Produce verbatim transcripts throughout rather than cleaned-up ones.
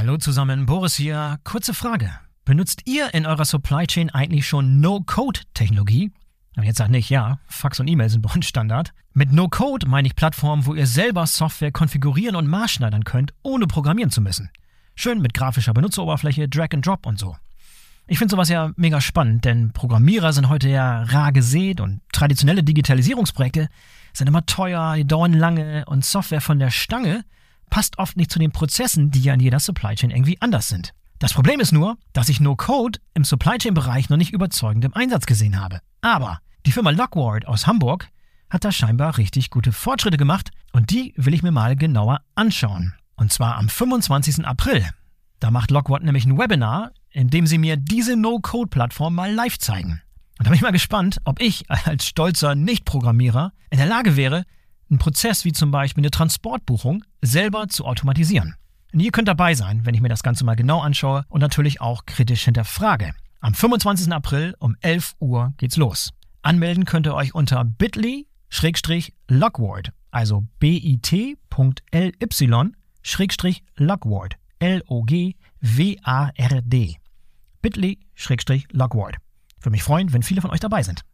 Hallo zusammen, Boris hier. Kurze Frage. Benutzt ihr in eurer Supply Chain eigentlich schon No-Code-Technologie? Und jetzt sagt nicht, ja, Fax und E-Mail sind bei uns Standard. Mit No-Code meine ich Plattformen, wo ihr selber Software konfigurieren und maßschneidern könnt, ohne programmieren zu müssen. Schön mit grafischer Benutzeroberfläche, Drag and Drop und so. Ich finde sowas ja mega spannend, denn Programmierer sind heute ja rar gesät und traditionelle Digitalisierungsprojekte sind immer teuer, die dauern lange und Software von der Stange passt oft nicht zu den Prozessen, die ja in jeder Supply Chain irgendwie anders sind. Das Problem ist nur, dass ich No-Code im Supply Chain-Bereich noch nicht überzeugend im Einsatz gesehen habe. Aber die Firma Lockward aus Hamburg hat da scheinbar richtig gute Fortschritte gemacht und die will ich mir mal genauer anschauen. Und zwar am fünfundzwanzigsten April. Da macht Lockward nämlich ein Webinar, in dem sie mir diese No-Code-Plattform mal live zeigen. Und da bin ich mal gespannt, ob ich als stolzer Nicht-Programmierer in der Lage wäre, einen Prozess wie zum Beispiel eine Transportbuchung selber zu automatisieren. Und ihr könnt dabei sein, wenn ich mir das Ganze mal genau anschaue und natürlich auch kritisch hinterfrage. Am fünfundzwanzigsten April um elf Uhr geht's los. Anmelden könnt ihr euch unter bit.ly Schrägstrich Lockward, also bit.ly Schrägstrich Lockward, L O G W A R D. bit.ly Schrägstrich Lockward. Würde mich freuen, wenn viele von euch dabei sind.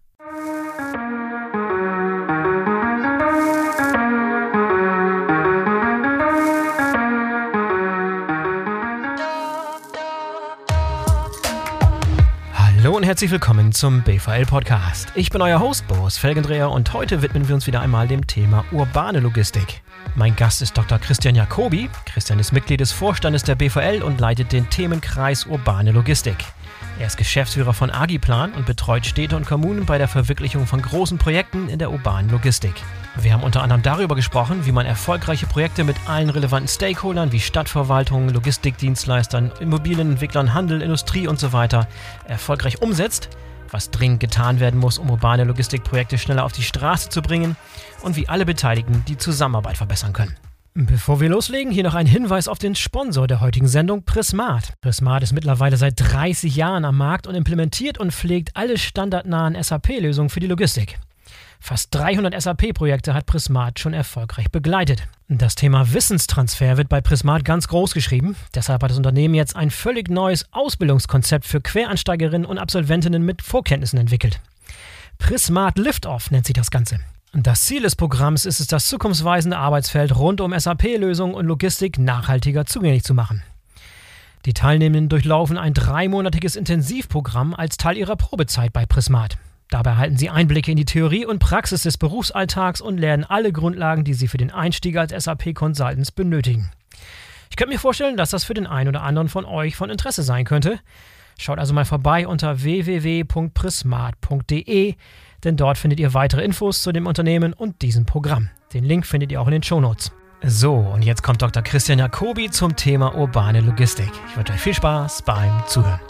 Hallo und herzlich willkommen zum B V L-Podcast. Ich bin euer Host Boris Felgendreher und heute widmen wir uns wieder einmal dem Thema urbane Logistik. Mein Gast ist Doktor Christian Jacobi. Christian ist Mitglied des Vorstandes der B V L und leitet den Themenkreis Urbane Logistik. Er ist Geschäftsführer von Agiplan und betreut Städte und Kommunen bei der Verwirklichung von großen Projekten in der urbanen Logistik. Wir haben unter anderem darüber gesprochen, wie man erfolgreiche Projekte mit allen relevanten Stakeholdern wie Stadtverwaltungen, Logistikdienstleistern, Immobilienentwicklern, Handel, Industrie und so weiter erfolgreich umsetzt, was dringend getan werden muss, um urbane Logistikprojekte schneller auf die Straße zu bringen und wie alle Beteiligten die Zusammenarbeit verbessern können. Bevor wir loslegen, hier noch ein Hinweis auf den Sponsor der heutigen Sendung, Prismart. Prismart ist mittlerweile seit dreißig Jahren am Markt und implementiert und pflegt alle standardnahen S A P-Lösungen für die Logistik. Fast dreihundert S A P-Projekte hat Prismart schon erfolgreich begleitet. Das Thema Wissenstransfer wird bei Prismart ganz groß geschrieben. Deshalb hat das Unternehmen jetzt ein völlig neues Ausbildungskonzept für Quereinsteigerinnen und Absolventinnen mit Vorkenntnissen entwickelt. Prismart Liftoff nennt sich das Ganze. Das Ziel des Programms ist es, das zukunftsweisende Arbeitsfeld rund um S A P-Lösungen und Logistik nachhaltiger zugänglich zu machen. Die Teilnehmenden durchlaufen ein dreimonatiges Intensivprogramm als Teil ihrer Probezeit bei Prismart. Dabei erhalten sie Einblicke in die Theorie und Praxis des Berufsalltags und lernen alle Grundlagen, die sie für den Einstieg als S A P-Consultants benötigen. Ich könnte mir vorstellen, dass das für den einen oder anderen von euch von Interesse sein könnte. Schaut also mal vorbei unter w w w punkt prismart punkt d e, denn dort findet ihr weitere Infos zu dem Unternehmen und diesem Programm. Den Link findet ihr auch in den Shownotes. So, und jetzt kommt Doktor Christian Jacobi zum Thema urbane Logistik. Ich wünsche euch viel Spaß beim Zuhören.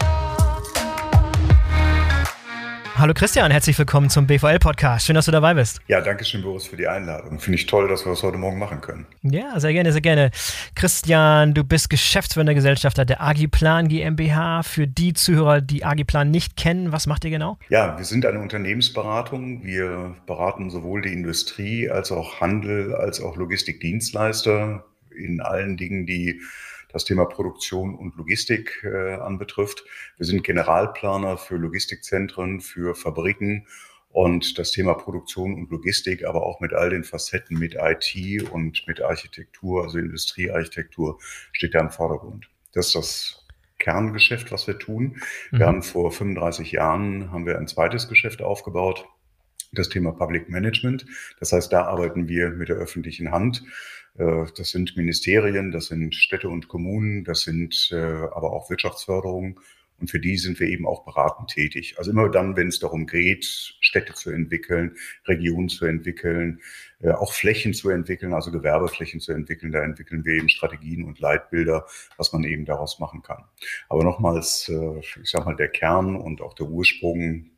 Hallo Christian, herzlich willkommen zum B V L-Podcast. Schön, dass du dabei bist. Ja, danke schön, Boris, für die Einladung. Finde ich toll, dass wir das heute Morgen machen können. Ja, sehr gerne, sehr gerne. Christian, du bist Geschäftsführender Gesellschafter der Agiplan GmbH. Für die Zuhörer, die Agiplan nicht kennen, was macht ihr genau? Ja, wir sind eine Unternehmensberatung. Wir beraten sowohl die Industrie als auch Handel, als auch Logistikdienstleister in allen Dingen, die das Thema Produktion und Logistik äh, anbetrifft. Wir sind Generalplaner für Logistikzentren, für Fabriken und das Thema Produktion und Logistik, aber auch mit all den Facetten, mit I T und mit Architektur, also Industriearchitektur, steht da im Vordergrund. Das ist das Kerngeschäft, was wir tun. Wir mhm. haben vor fünfunddreißig Jahren haben wir ein zweites Geschäft aufgebaut, das Thema Public Management. Das heißt, da arbeiten wir mit der öffentlichen Hand. Das sind Ministerien, das sind Städte und Kommunen, das sind aber auch Wirtschaftsförderung. Und für die sind wir eben auch beratend tätig. Also immer dann, wenn es darum geht, Städte zu entwickeln, Regionen zu entwickeln, auch Flächen zu entwickeln, also Gewerbeflächen zu entwickeln, da entwickeln wir eben Strategien und Leitbilder, was man eben daraus machen kann. Aber nochmals, ich sag mal, der Kern und auch der Ursprung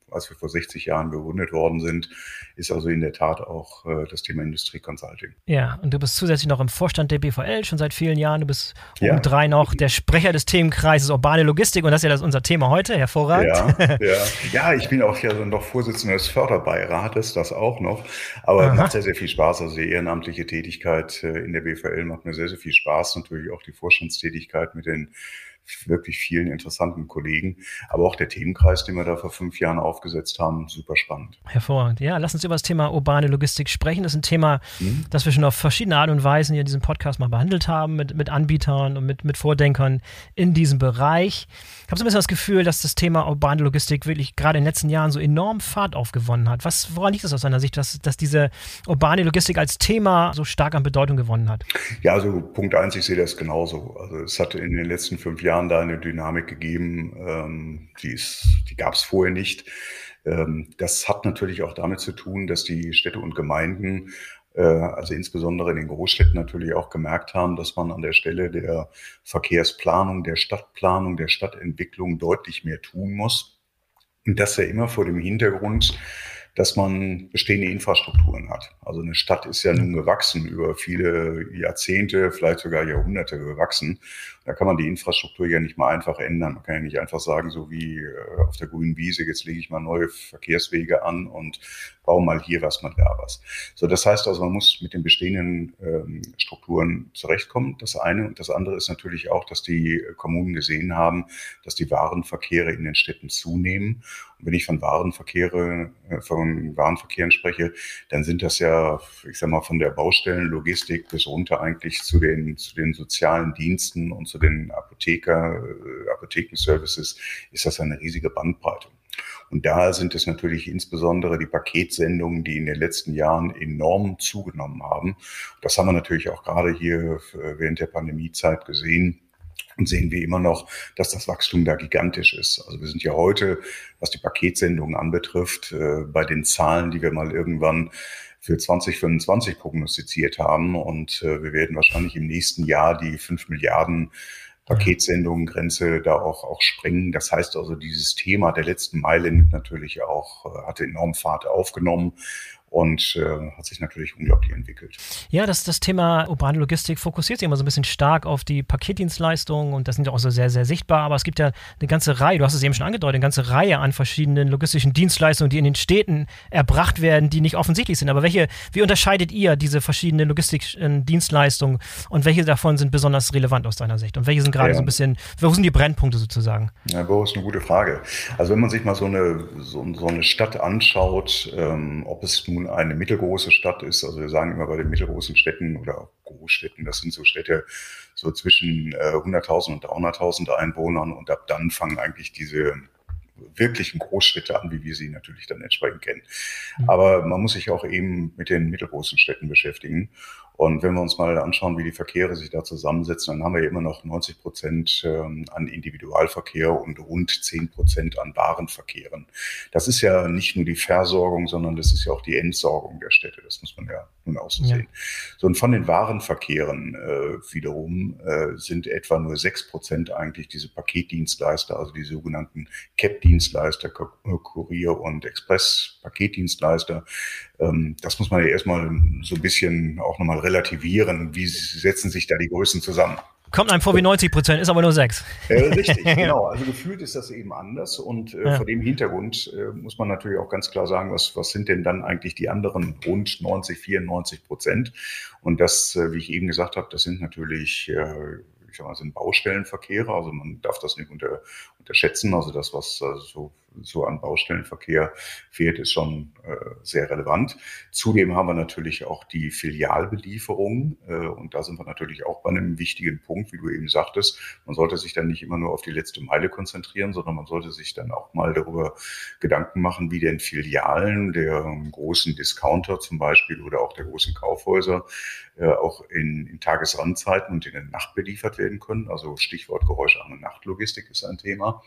als wir vor sechzig Jahren gegründet worden sind, ist also in der Tat auch äh, das Thema Industrie-Consulting. Ja, und du bist zusätzlich noch im Vorstand der B V L schon seit vielen Jahren. Du bist Ja. obendrein noch der Sprecher des Themenkreises Urbane Logistik und das ist ja das unser Thema heute. Hervorragend. Ja, ja. ja, ich bin auch ja noch Vorsitzender des Förderbeirates, das auch noch. Aber Aha. macht sehr, sehr viel Spaß. Also die ehrenamtliche Tätigkeit äh, in der B V L macht mir sehr, sehr viel Spaß. Natürlich auch die Vorstandstätigkeit mit den wirklich vielen interessanten Kollegen. Aber auch der Themenkreis, den wir da vor fünf Jahren aufgesetzt haben, super spannend. Hervorragend. Ja, lass uns über das Thema urbane Logistik sprechen. Das ist ein Thema, Hm? das wir schon auf verschiedene Art und Weisen hier in diesem Podcast mal behandelt haben, mit, mit Anbietern und mit, mit Vordenkern in diesem Bereich. Ich habe so ein bisschen das Gefühl, dass das Thema urbane Logistik wirklich gerade in den letzten Jahren so enorm Fahrt aufgewonnen hat. Was, woran liegt das aus deiner Sicht, dass, dass diese urbane Logistik als Thema so stark an Bedeutung gewonnen hat? Ja, also Punkt eins, ich sehe das genauso. Also es hat in den letzten fünf Jahren da eine Dynamik gegeben, ähm, die, ist, die gab es vorher nicht. Ähm, das hat natürlich auch damit zu tun, dass die Städte und Gemeinden, äh, also insbesondere in den Großstädten natürlich auch gemerkt haben, dass man an der Stelle der Verkehrsplanung, der Stadtplanung, der Stadtentwicklung deutlich mehr tun muss. Und das ja immer vor dem Hintergrund, dass man bestehende Infrastrukturen hat. Also eine Stadt ist ja nun gewachsen, über viele Jahrzehnte, vielleicht sogar Jahrhunderte gewachsen. Da kann man die Infrastruktur ja nicht mal einfach ändern. Man kann ja nicht einfach sagen, so wie auf der grünen Wiese, jetzt lege ich mal neue Verkehrswege an und baue mal hier was, mal da was. So, das heißt also, man muss mit den bestehenden ähm, Strukturen zurechtkommen. Das eine. Und das andere ist natürlich auch, dass die Kommunen gesehen haben, dass die Warenverkehre in den Städten zunehmen. Und wenn ich von Warenverkehre, äh, von Warenverkehren spreche, dann sind das ja, ich sag mal, von der Baustellenlogistik bis runter eigentlich zu den, zu den sozialen Diensten und zu den Apotheker, äh, Apothekenservices, ist das eine riesige Bandbreite. Und da sind es natürlich insbesondere die Paketsendungen, die in den letzten Jahren enorm zugenommen haben. Das haben wir natürlich auch gerade hier während der Pandemiezeit gesehen. Und sehen wir immer noch, dass das Wachstum da gigantisch ist. Also wir sind ja heute, was die Paketsendungen anbetrifft, äh, bei den Zahlen, die wir mal irgendwann für zwanzig fünfundzwanzig prognostiziert haben. Und äh, wir werden wahrscheinlich im nächsten Jahr die fünf Milliarden Paketsendungen-Grenze da auch, auch sprengen. Das heißt also, dieses Thema der letzten Meile nimmt natürlich auch, äh, hatte enorm Fahrt aufgenommen. Und äh, hat sich natürlich unglaublich entwickelt. Ja, das, das Thema urbane Logistik fokussiert sich immer so ein bisschen stark auf die Paketdienstleistungen und das sind ja auch so sehr, sehr sichtbar, aber es gibt ja eine ganze Reihe, du hast es eben schon angedeutet, eine ganze Reihe an verschiedenen logistischen Dienstleistungen, die in den Städten erbracht werden, die nicht offensichtlich sind. Aber welche, wie unterscheidet ihr diese verschiedenen logistischen Dienstleistungen und welche davon sind besonders relevant aus deiner Sicht? Und welche sind gerade ja. so ein bisschen, wo sind die Brennpunkte sozusagen? Ja, Boris, eine gute Frage. Also wenn man sich mal so eine, so, so eine Stadt anschaut, ähm, ob es nun eine mittelgroße Stadt ist, also wir sagen immer bei den mittelgroßen Städten oder Großstädten, das sind so Städte so zwischen äh, hunderttausend und dreihunderttausend Einwohnern und ab dann fangen eigentlich diese wirklichen Großstädte an, wie wir sie natürlich dann entsprechend kennen. Mhm. Aber man muss sich auch eben mit den mittelgroßen Städten beschäftigen. Und wenn wir uns mal anschauen, wie die Verkehre sich da zusammensetzen, dann haben wir immer noch neunzig Prozent an Individualverkehr und rund zehn Prozent an Warenverkehren. Das ist ja nicht nur die Versorgung, sondern das ist ja auch die Entsorgung der Städte. Das muss man ja nun auch so ja. sehen. So, und von den Warenverkehren äh, wiederum äh, sind etwa nur sechs Prozent eigentlich diese Paketdienstleister, also die sogenannten C E P-Dienstleister, Kurier- und Express-Paketdienstleister. Ähm, das muss man ja erstmal so ein bisschen auch nochmal relativieren. Wie setzen sich da die Größen zusammen? Kommt einem vor wie neunzig Prozent, ist aber nur sechs. Äh, richtig, genau. Also gefühlt ist das eben anders. Und äh, ja. vor dem Hintergrund äh, muss man natürlich auch ganz klar sagen, was, was sind denn dann eigentlich die anderen rund neunzig, vierundneunzig Prozent? Und das, äh, wie ich eben gesagt habe, das sind natürlich äh, ich sag mal, sind Baustellenverkehre. Also man darf das nicht unter, unterschätzen. Also das, was also so, so an Baustellenverkehr fehlt, ist schon äh, sehr relevant. Zudem haben wir natürlich auch die Filialbelieferung. Äh, und da sind wir natürlich auch bei einem wichtigen Punkt, wie du eben sagtest. Man sollte sich dann nicht immer nur auf die letzte Meile konzentrieren, sondern man sollte sich dann auch mal darüber Gedanken machen, wie denn Filialen der großen Discounter zum Beispiel oder auch der großen Kaufhäuser äh, auch in, in Tagesrandzeiten und in der Nacht beliefert werden können. Also Stichwort geräuscharme Nachtlogistik ist ein Thema.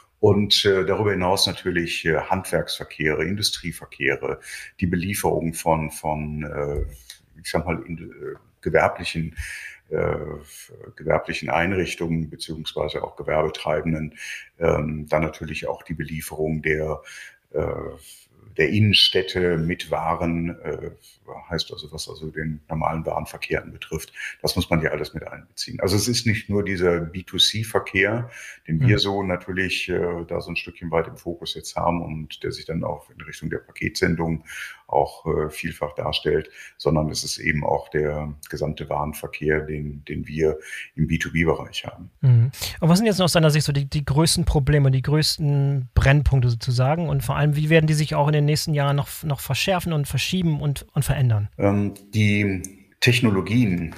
Und äh, darüber hinaus natürlich äh, Handwerksverkehre, Industrieverkehre, die Belieferung von, von äh, ich sag mal, in, äh, gewerblichen, äh, gewerblichen Einrichtungen beziehungsweise auch Gewerbetreibenden. Ähm, dann natürlich auch die Belieferung der äh, der Innenstädte mit Waren, äh, heißt also, was also den normalen Warenverkehr betrifft. Das muss man ja alles mit einbeziehen. Also es ist nicht nur dieser B zwei C-Verkehr, den wir Mhm. so natürlich äh, da so ein Stückchen weit im Fokus jetzt haben und der sich dann auch in Richtung der Paketsendung auch äh, vielfach darstellt, sondern es ist eben auch der gesamte Warenverkehr, den, den wir im B zwei B-Bereich haben. Mhm. Und was sind jetzt aus deiner Sicht so die, die größten Probleme, die größten Brennpunkte sozusagen und vor allem, wie werden die sich auch in den nächsten Jahren noch, noch verschärfen und verschieben und, und verändern? Ähm, die Technologien,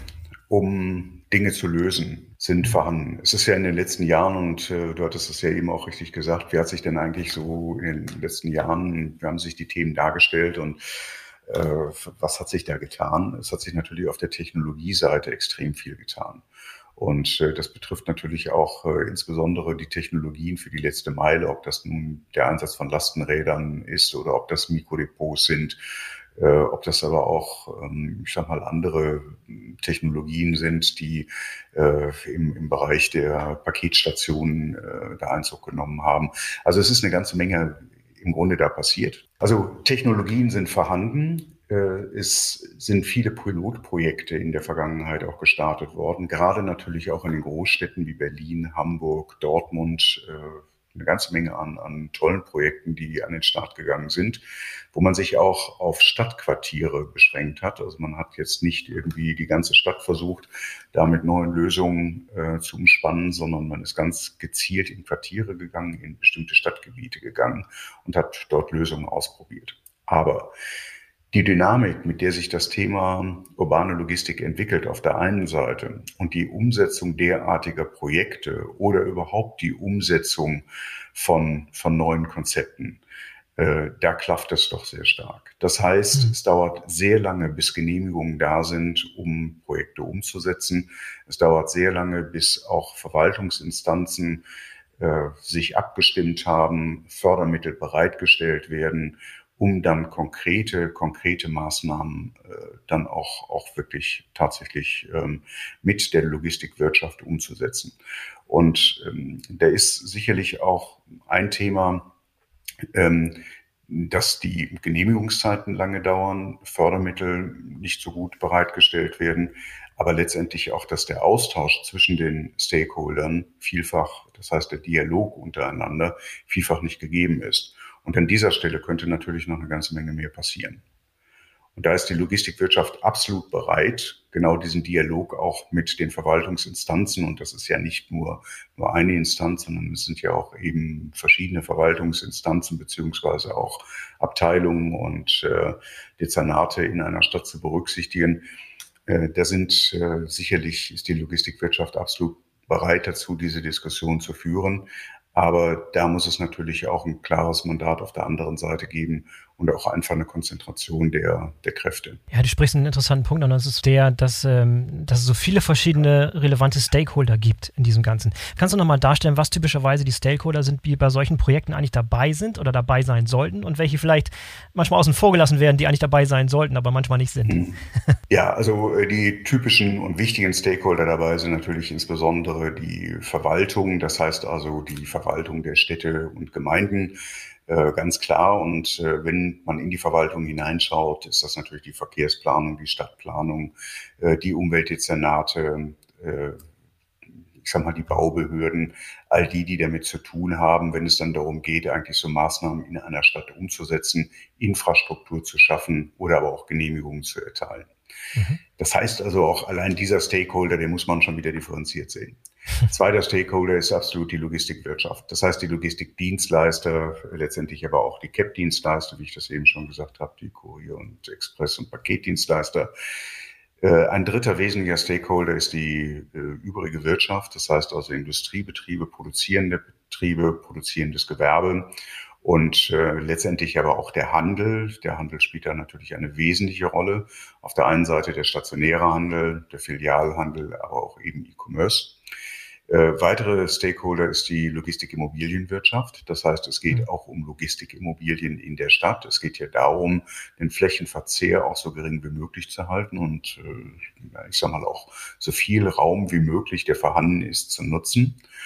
um Dinge zu lösen, sind vorhanden. Es ist ja in den letzten Jahren, und äh, du hattest es ja eben auch richtig gesagt, wie hat sich denn eigentlich so in den letzten Jahren, wie haben sich die Themen dargestellt und äh, was hat sich da getan? Es hat sich natürlich auf der Technologieseite extrem viel getan. Und äh, das betrifft natürlich auch äh, insbesondere die Technologien für die letzte Meile, ob das nun der Einsatz von Lastenrädern ist oder ob das Mikrodepots sind, äh, ob das aber auch, ähm, ich sag mal, andere Technologien sind, die äh, im, im Bereich der Paketstationen äh, da Einzug genommen haben. Also es ist eine ganze Menge im Grunde da passiert. Also Technologien sind vorhanden. Es sind viele Pilotprojekte in der Vergangenheit auch gestartet worden, gerade natürlich auch in den Großstädten wie Berlin, Hamburg, Dortmund, eine ganze Menge an, an tollen Projekten, die an den Start gegangen sind, wo man sich auch auf Stadtquartiere beschränkt hat. Also man hat jetzt nicht irgendwie die ganze Stadt versucht, da mit neuen Lösungen äh, zu umspannen, sondern man ist ganz gezielt in Quartiere gegangen, in bestimmte Stadtgebiete gegangen und hat dort Lösungen ausprobiert. Aber die Dynamik, mit der sich das Thema urbane Logistik entwickelt auf der einen Seite und die Umsetzung derartiger Projekte oder überhaupt die Umsetzung von, von neuen Konzepten, äh, da klafft es doch sehr stark. Das heißt, mhm. es dauert sehr lange, bis Genehmigungen da sind, um Projekte umzusetzen. Es dauert sehr lange, bis auch Verwaltungsinstanzen äh, sich abgestimmt haben, Fördermittel bereitgestellt werden, um dann konkrete, konkrete Maßnahmen äh, dann auch, auch wirklich tatsächlich ähm, mit der Logistikwirtschaft umzusetzen. Und ähm, da ist sicherlich auch ein Thema, ähm, dass die Genehmigungszeiten lange dauern, Fördermittel nicht so gut bereitgestellt werden, aber letztendlich auch, dass der Austausch zwischen den Stakeholdern vielfach, das heißt der Dialog untereinander, vielfach nicht gegeben ist. Und an dieser Stelle könnte natürlich noch eine ganze Menge mehr passieren. Und da ist die Logistikwirtschaft absolut bereit, genau diesen Dialog auch mit den Verwaltungsinstanzen, und das ist ja nicht nur, nur eine Instanz, sondern es sind ja auch eben verschiedene Verwaltungsinstanzen beziehungsweise auch Abteilungen und äh, Dezernate in einer Stadt zu berücksichtigen. Äh, da sind äh, sicherlich, ist die Logistikwirtschaft absolut bereit dazu, diese Diskussion zu führen. Aber da muss es natürlich auch ein klares Mandat auf der anderen Seite geben und auch einfach eine Konzentration der, der Kräfte. Ja, du sprichst einen interessanten Punkt an. Das ist der, dass, ähm, dass es so viele verschiedene relevante Stakeholder gibt in diesem Ganzen. Kannst du nochmal darstellen, was typischerweise die Stakeholder sind, die bei solchen Projekten eigentlich dabei sind oder dabei sein sollten und welche vielleicht manchmal außen vor gelassen werden, die eigentlich dabei sein sollten, aber manchmal nicht sind? Ja, also die typischen und wichtigen Stakeholder dabei sind natürlich insbesondere die Verwaltung, das heißt also die Verwaltung der Städte und Gemeinden. Äh, ganz klar. Und äh, wenn man in die Verwaltung hineinschaut, ist das natürlich die Verkehrsplanung, die Stadtplanung, äh, die Umweltdezernate, äh, ich sag mal die Baubehörden, all die, die damit zu tun haben, wenn es dann darum geht, eigentlich so Maßnahmen in einer Stadt umzusetzen, Infrastruktur zu schaffen oder aber auch Genehmigungen zu erteilen. Mhm. Das heißt also auch allein dieser Stakeholder, den muss man schon wieder differenziert sehen. Zweiter Stakeholder ist absolut die Logistikwirtschaft. Das heißt, die Logistikdienstleister, letztendlich aber auch die C A P-Dienstleister, wie ich das eben schon gesagt habe, die Kurier- und Express- und Paketdienstleister. Ein dritter wesentlicher Stakeholder ist die äh, übrige Wirtschaft. Das heißt also Industriebetriebe, produzierende Betriebe, produzierendes Gewerbe. Und äh, letztendlich aber auch der Handel. Der Handel spielt da natürlich eine wesentliche Rolle. Auf der einen Seite der stationäre Handel, der Filialhandel, aber auch eben E-Commerce. Äh, weitere Stakeholder ist die Logistikimmobilienwirtschaft. Das heißt, es geht auch um Logistikimmobilien in der Stadt. Es geht hier darum, den Flächenverzehr auch so gering wie möglich zu halten und äh, ich sag mal auch so viel Raum wie möglich, der vorhanden ist, zu nutzen.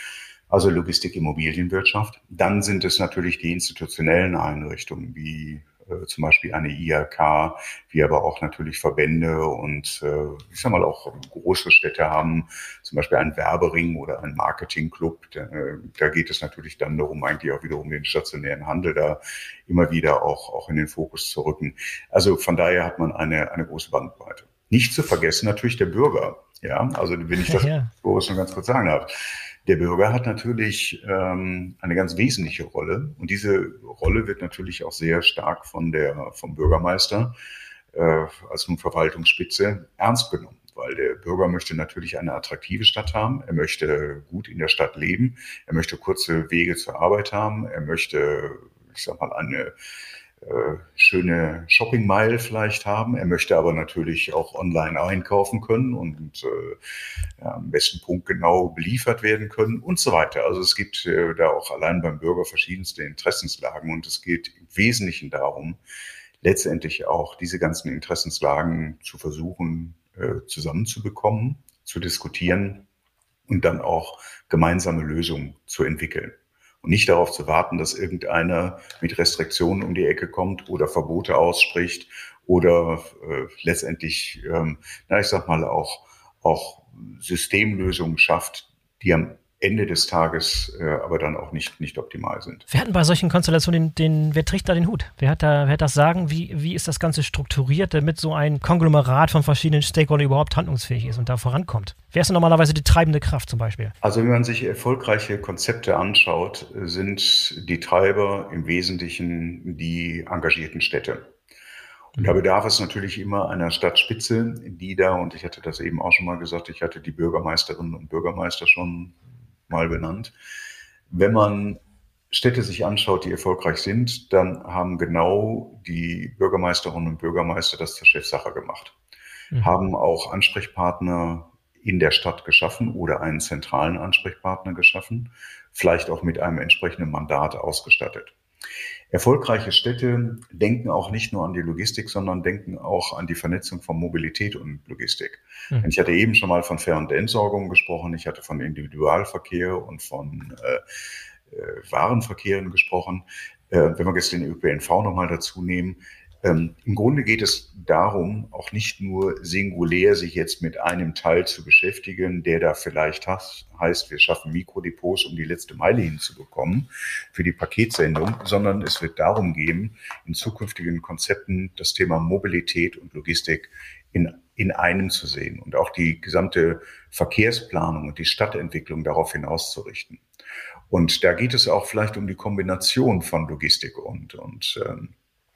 also Logistik, Immobilienwirtschaft. Dann sind es natürlich die institutionellen Einrichtungen wie äh, zum Beispiel eine I H K, wie aber auch natürlich Verbände und äh, ich sag mal auch große Städte haben, zum Beispiel einen Werbering oder einen Marketingclub. Da, äh, da geht es natürlich dann darum, eigentlich auch wiederum den stationären Handel da immer wieder auch, auch in den Fokus zu rücken. Also von daher hat man eine, eine große Bandbreite. Nicht zu vergessen natürlich der Bürger. Ja, also wenn ich das Ja. Boris noch ganz kurz sagen darf. Der Bürger hat natürlich ähm, eine ganz wesentliche Rolle und diese Rolle wird natürlich auch sehr stark von der, vom Bürgermeister äh, als Verwaltungsspitze ernst genommen, weil der Bürger möchte natürlich eine attraktive Stadt haben, er möchte gut in der Stadt leben, er möchte kurze Wege zur Arbeit haben, er möchte, ich sag mal, eine äh, schöne Shopping-Meile vielleicht haben. Er möchte aber natürlich auch online einkaufen können und äh, ja, am besten punktgenau beliefert werden können und so weiter. Also es gibt äh, da auch allein beim Bürger verschiedenste Interessenslagen und es geht im Wesentlichen darum, letztendlich auch diese ganzen Interessenslagen zu versuchen äh, zusammenzubekommen, zu diskutieren und dann auch gemeinsame Lösungen zu entwickeln. Und nicht darauf zu warten, dass irgendeiner mit Restriktionen um die Ecke kommt oder Verbote ausspricht oder äh, letztendlich, ähm, na, ich sag mal, auch, auch Systemlösungen schafft, die am Ende des Tages äh, aber dann auch nicht, nicht optimal sind. Wer hat denn bei solchen Konstellationen den, den, wer trägt da den Hut? Wer hat da, wer hat das Sagen? Wie, wie ist das Ganze strukturiert, damit so ein Konglomerat von verschiedenen Stakeholdern überhaupt handlungsfähig ist und da vorankommt? Wer ist denn normalerweise die treibende Kraft zum Beispiel? Also wenn man sich erfolgreiche Konzepte anschaut, sind die Treiber im Wesentlichen die engagierten Städte. Und da bedarf es natürlich immer einer Stadtspitze, die da, und ich hatte das eben auch schon mal gesagt, ich hatte die Bürgermeisterinnen und Bürgermeister schon mal benannt. Wenn man Städte sich anschaut, die erfolgreich sind, dann haben genau die Bürgermeisterinnen und Bürgermeister das zur Chefsache gemacht. Mhm. Haben auch Ansprechpartner in der Stadt geschaffen oder einen zentralen Ansprechpartner geschaffen, vielleicht auch mit einem entsprechenden Mandat ausgestattet. Erfolgreiche Städte denken auch nicht nur an die Logistik, sondern denken auch an die Vernetzung von Mobilität und Logistik. Mhm. Ich hatte eben schon mal von Fähr- und Entsorgung gesprochen, ich hatte von Individualverkehr und von äh, äh, Warenverkehren gesprochen. Äh, wenn wir jetzt den Ö P N V nochmal dazu nehmen, Ähm, im Grunde geht es darum, auch nicht nur singulär sich jetzt mit einem Teil zu beschäftigen, der da vielleicht has, heißt, wir schaffen Mikrodepots, um die letzte Meile hinzubekommen für die Paketsendung, sondern es wird darum gehen, in zukünftigen Konzepten das Thema Mobilität und Logistik in, in einem zu sehen und auch die gesamte Verkehrsplanung und die Stadtentwicklung darauf hin auszurichten. Und da geht es auch vielleicht um die Kombination von Logistik und, und ähm,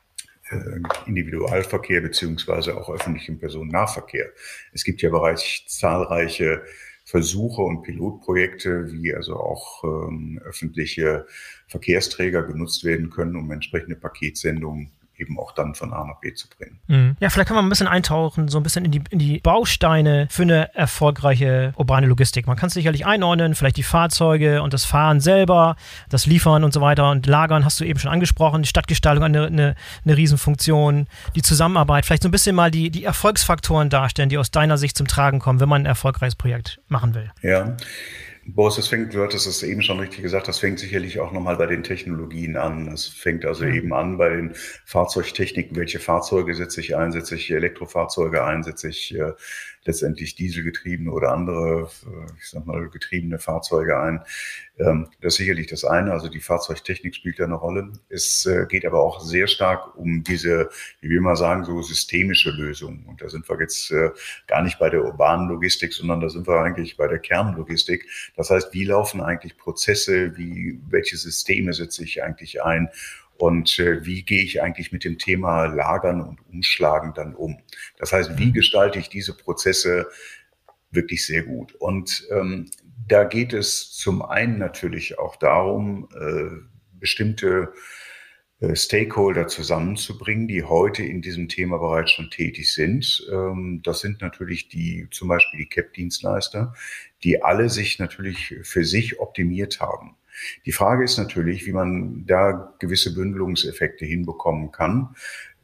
Individualverkehr beziehungsweise auch öffentlichen Personennahverkehr. Es gibt ja bereits zahlreiche Versuche und Pilotprojekte, wie also auch ähm, öffentliche Verkehrsträger genutzt werden können, um entsprechende Paketsendungen eben auch dann von A nach B zu bringen. Mhm. Ja, vielleicht kann man ein bisschen eintauchen, so ein bisschen in die, in die Bausteine für eine erfolgreiche urbane Logistik. Man kann es sicherlich einordnen, vielleicht die Fahrzeuge und das Fahren selber, das Liefern und so weiter und Lagern hast du eben schon angesprochen, die Stadtgestaltung eine, eine, eine Riesenfunktion, die Zusammenarbeit, vielleicht so ein bisschen mal die, die Erfolgsfaktoren darstellen, die aus deiner Sicht zum Tragen kommen, wenn man ein erfolgreiches Projekt machen will. Ja. Boris, das fängt, du hattest es eben schon richtig gesagt, das fängt sicherlich auch nochmal bei den Technologien an. Das fängt also mhm. eben an bei den Fahrzeugtechniken. Welche Fahrzeuge setze ich ein? Setze ich Elektrofahrzeuge ein? Setze ich äh, letztendlich dieselgetriebene oder andere, äh, ich sag mal, getriebene Fahrzeuge ein? Ähm, das ist sicherlich das eine. Also die Fahrzeugtechnik spielt da eine Rolle. Es äh, geht aber auch sehr stark um diese, wie wir mal sagen, so systemische Lösungen. Und da sind wir jetzt äh, gar nicht bei der urbanen Logistik, sondern da sind wir eigentlich bei der Kernlogistik. Das heißt, wie laufen eigentlich Prozesse, wie, welche Systeme setze ich eigentlich ein und äh, wie gehe ich eigentlich mit dem Thema Lagern und Umschlagen dann um? Das heißt, wie gestalte ich diese Prozesse wirklich sehr gut? Und ähm, da geht es zum einen natürlich auch darum, äh, bestimmte äh, Stakeholder zusammenzubringen, die heute in diesem Thema bereits schon tätig sind. Ähm, das sind natürlich die, zum Beispiel die C A P-Dienstleister, die alle sich natürlich für sich optimiert haben. Die Frage ist natürlich, wie man da gewisse Bündelungseffekte hinbekommen kann.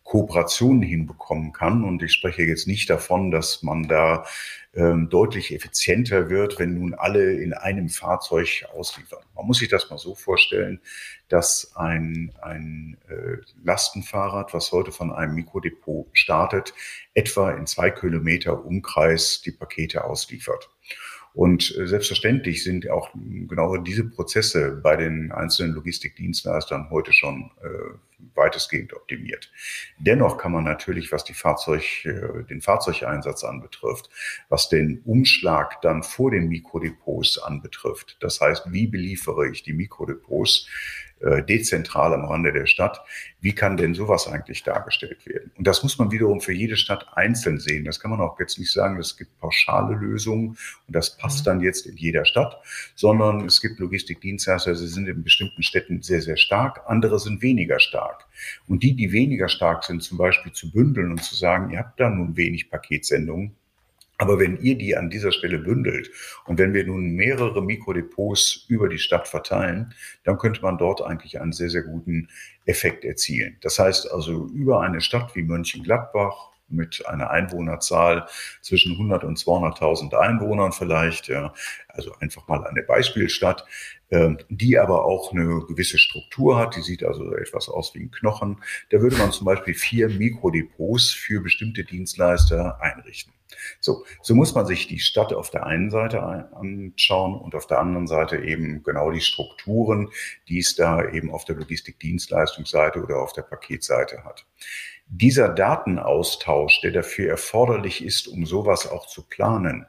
Kooperationen hinbekommen kann. Und ich spreche jetzt nicht davon, dass man da ähm, deutlich effizienter wird, wenn nun alle in einem Fahrzeug ausliefern. Man muss sich das mal so vorstellen, dass ein, ein äh, Lastenfahrrad, was heute von einem Mikrodepot startet, etwa in zwei Kilometer Umkreis die Pakete ausliefert. Und äh, selbstverständlich sind auch genau diese Prozesse bei den einzelnen Logistikdienstleistern heute schon äh, weitestgehend optimiert. Dennoch kann man natürlich, was die Fahrzeug, äh, den Fahrzeugeinsatz anbetrifft, was den Umschlag dann vor den Mikrodepots anbetrifft, das heißt, wie beliefere ich die Mikrodepots äh, dezentral am Rande der Stadt, wie kann denn sowas eigentlich dargestellt werden? Und das muss man wiederum für jede Stadt einzeln sehen. Das kann man auch jetzt nicht sagen, es gibt pauschale Lösungen und das passt dann jetzt in jeder Stadt, sondern es gibt Logistikdienstleister, sie sind in bestimmten Städten sehr, sehr stark, andere sind weniger stark. Und die, die weniger stark sind, zum Beispiel zu bündeln und zu sagen, ihr habt da nun wenig Paketsendungen, aber wenn ihr die an dieser Stelle bündelt und wenn wir nun mehrere Mikrodepots über die Stadt verteilen, dann könnte man dort eigentlich einen sehr, sehr guten Effekt erzielen. Das heißt also über eine Stadt wie Mönchengladbach mit einer Einwohnerzahl zwischen hundert und zweihunderttausend Einwohnern vielleicht, ja, also einfach mal eine Beispielstadt, äh, die aber auch eine gewisse Struktur hat, die sieht also etwas aus wie ein Knochen. Da würde man zum Beispiel vier Mikrodepots für bestimmte Dienstleister einrichten. So, so muss man sich die Stadt auf der einen Seite anschauen und auf der anderen Seite eben genau die Strukturen, die es da eben auf der Logistikdienstleistungsseite oder auf der Paketseite hat. Dieser Datenaustausch, der dafür erforderlich ist, um sowas auch zu planen,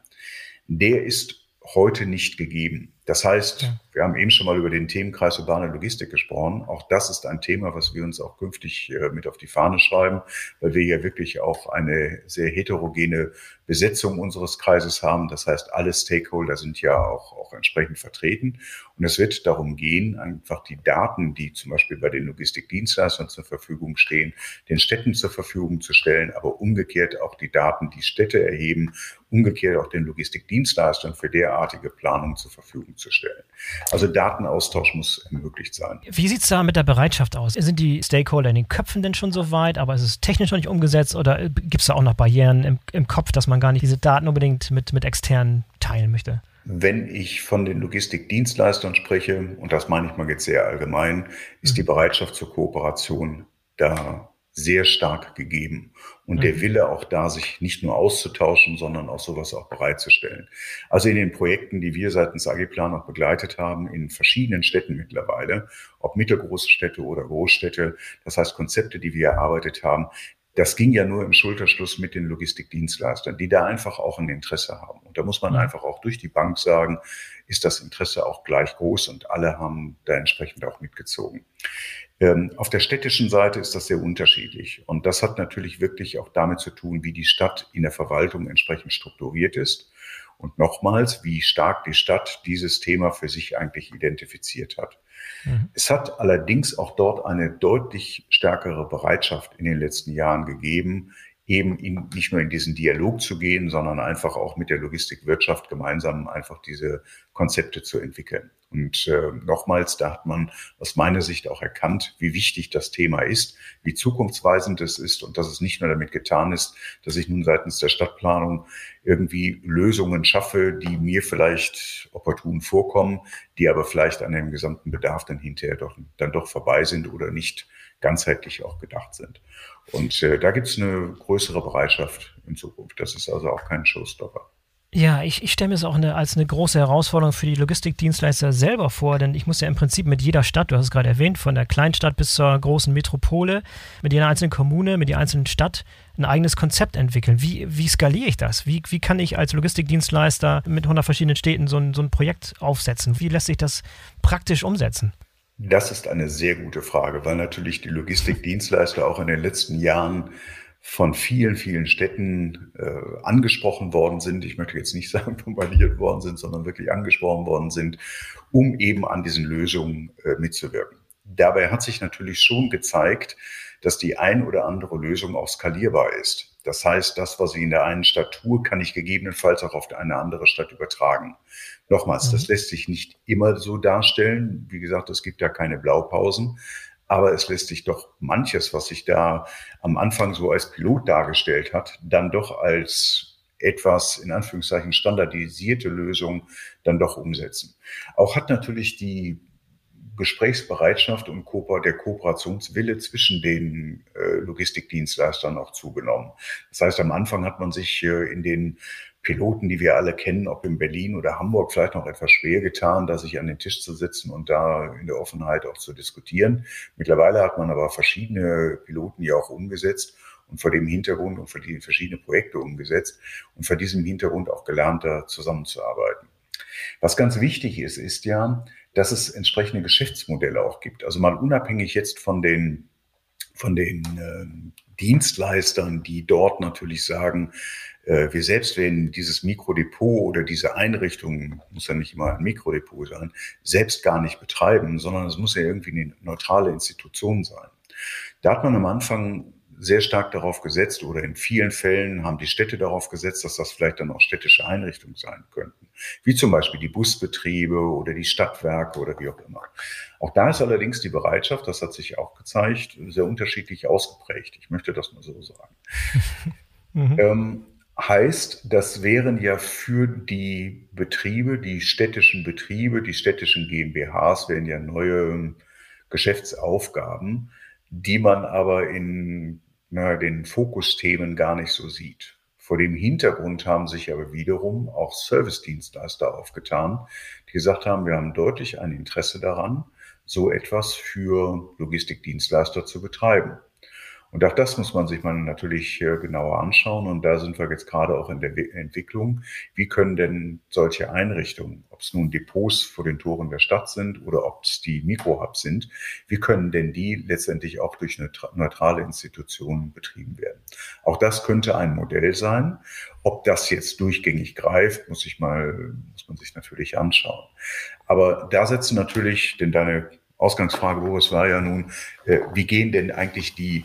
der ist heute nicht gegeben. Das heißt, ja. Wir haben eben schon mal über den Themenkreis urbane Logistik gesprochen. Auch das ist ein Thema, was wir uns auch künftig äh, mit auf die Fahne schreiben, weil wir ja wirklich auch eine sehr heterogene Besetzung unseres Kreises haben. Das heißt, alle Stakeholder sind ja auch, auch entsprechend vertreten. Und es wird darum gehen, einfach die Daten, die zum Beispiel bei den Logistikdienstleistern zur Verfügung stehen, den Städten zur Verfügung zu stellen, aber umgekehrt auch die Daten, die Städte erheben, umgekehrt auch den Logistikdienstleistern für derartige Planung zur Verfügung zu stellen. Also Datenaustausch muss ermöglicht sein. Wie sieht es da mit der Bereitschaft aus? Sind die Stakeholder in den Köpfen denn schon so weit, aber ist es technisch noch nicht umgesetzt oder gibt es da auch noch Barrieren im, im Kopf, dass man gar nicht diese Daten unbedingt mit, mit externen teilen möchte? Wenn ich von den Logistikdienstleistern spreche, und das meine ich mal jetzt sehr allgemein, ist die Bereitschaft zur Kooperation da sehr stark gegeben. Und der Wille auch da, sich nicht nur auszutauschen, sondern auch sowas auch bereitzustellen. Also in den Projekten, die wir seitens Agiplan auch begleitet haben, in verschiedenen Städten mittlerweile, ob mittelgroße Städte oder Großstädte, das heißt Konzepte, die wir erarbeitet haben, das ging ja nur im Schulterschluss mit den Logistikdienstleistern, die da einfach auch ein Interesse haben. Und da muss man einfach auch durch die Bank sagen, ist das Interesse auch gleich groß und alle haben da entsprechend auch mitgezogen. Ähm, auf der städtischen Seite ist das sehr unterschiedlich. Und das hat natürlich wirklich auch damit zu tun, wie die Stadt in der Verwaltung entsprechend strukturiert ist. Und nochmals, wie stark die Stadt dieses Thema für sich eigentlich identifiziert hat. Mhm. Es hat allerdings auch dort eine deutlich stärkere Bereitschaft in den letzten Jahren gegeben, eben in, nicht nur in diesen Dialog zu gehen, sondern einfach auch mit der Logistikwirtschaft gemeinsam einfach diese Konzepte zu entwickeln. Und äh, nochmals, da hat man aus meiner Sicht auch erkannt, wie wichtig das Thema ist, wie zukunftsweisend es ist und dass es nicht nur damit getan ist, dass ich nun seitens der Stadtplanung irgendwie Lösungen schaffe, die mir vielleicht opportun vorkommen, die aber vielleicht an dem gesamten Bedarf dann hinterher doch, dann doch vorbei sind oder nicht ganzheitlich auch gedacht sind. Und äh, da gibt es eine größere Bereitschaft in Zukunft. Das ist also auch kein Showstopper. Ja, ich, ich stelle mir es auch eine, als eine große Herausforderung für die Logistikdienstleister selber vor, denn ich muss ja im Prinzip mit jeder Stadt, du hast es gerade erwähnt, von der Kleinstadt bis zur großen Metropole, mit jeder einzelnen Kommune, mit jeder einzelnen Stadt ein eigenes Konzept entwickeln. Wie, wie skaliere ich das? Wie, wie kann ich als Logistikdienstleister mit hundert verschiedenen Städten so ein, so ein Projekt aufsetzen? Wie lässt sich das praktisch umsetzen? Das ist eine sehr gute Frage, weil natürlich die Logistikdienstleister auch in den letzten Jahren von vielen, vielen Städten äh, angesprochen worden sind. Ich möchte jetzt nicht sagen, bombardiert worden sind, sondern wirklich angesprochen worden sind, um eben an diesen Lösungen äh, mitzuwirken. Dabei hat sich natürlich schon gezeigt, dass die ein oder andere Lösung auch skalierbar ist. Das heißt, das, was ich in der einen Stadt tue, kann ich gegebenenfalls auch auf eine andere Stadt übertragen. Nochmals, mhm. das lässt sich nicht immer so darstellen. Wie gesagt, es gibt ja keine Blaupausen. Aber es lässt sich doch manches, was sich da am Anfang so als Pilot dargestellt hat, dann doch als etwas, in Anführungszeichen, standardisierte Lösung dann doch umsetzen. Auch hat natürlich die Gesprächsbereitschaft und der Kooperationswille zwischen den äh, Logistikdienstleistern auch zugenommen. Das heißt, am Anfang hat man sich äh, in den Piloten, die wir alle kennen, ob in Berlin oder Hamburg, vielleicht noch etwas schwer getan, da sich an den Tisch zu sitzen und da in der Offenheit auch zu diskutieren. Mittlerweile hat man aber verschiedene Piloten ja auch umgesetzt und vor dem Hintergrund und für die verschiedene Projekte umgesetzt und vor diesem Hintergrund auch gelernt, da zusammenzuarbeiten. Was ganz wichtig ist, ist ja, dass es entsprechende Geschäftsmodelle auch gibt. Also mal unabhängig jetzt von den, von den äh, Dienstleistern, die dort natürlich sagen, äh, wir selbst werden dieses Mikrodepot oder diese Einrichtung, muss ja nicht immer ein Mikrodepot sein, selbst gar nicht betreiben, sondern es muss ja irgendwie eine neutrale Institution sein. Da hat man am Anfang sehr stark darauf gesetzt oder in vielen Fällen haben die Städte darauf gesetzt, dass das vielleicht dann auch städtische Einrichtungen sein könnten, wie zum Beispiel die Busbetriebe oder die Stadtwerke oder wie auch immer. Auch da ist allerdings die Bereitschaft, das hat sich auch gezeigt, sehr unterschiedlich ausgeprägt. Ich möchte das mal so sagen. mhm. ähm, heißt, das wären ja für die Betriebe, die städtischen Betriebe, die städtischen GmbHs wären ja neue Geschäftsaufgaben, die man aber in na, den Fokusthemen gar nicht so sieht. Vor dem Hintergrund haben sich aber wiederum auch Servicedienstleister aufgetan, die gesagt haben, wir haben deutlich ein Interesse daran, so etwas für Logistikdienstleister zu betreiben. Und auch das muss man sich mal natürlich genauer anschauen. Und da sind wir jetzt gerade auch in der Entwicklung. Wie können denn solche Einrichtungen, ob es nun Depots vor den Toren der Stadt sind oder ob es die Mikrohubs sind, wie können denn die letztendlich auch durch neutrale Institutionen betrieben werden? Auch das könnte ein Modell sein. Ob das jetzt durchgängig greift, muss ich mal, muss man sich natürlich anschauen. Aber da setzen natürlich, denn deine Ausgangsfrage, Boris, war ja nun, äh, wie gehen denn eigentlich die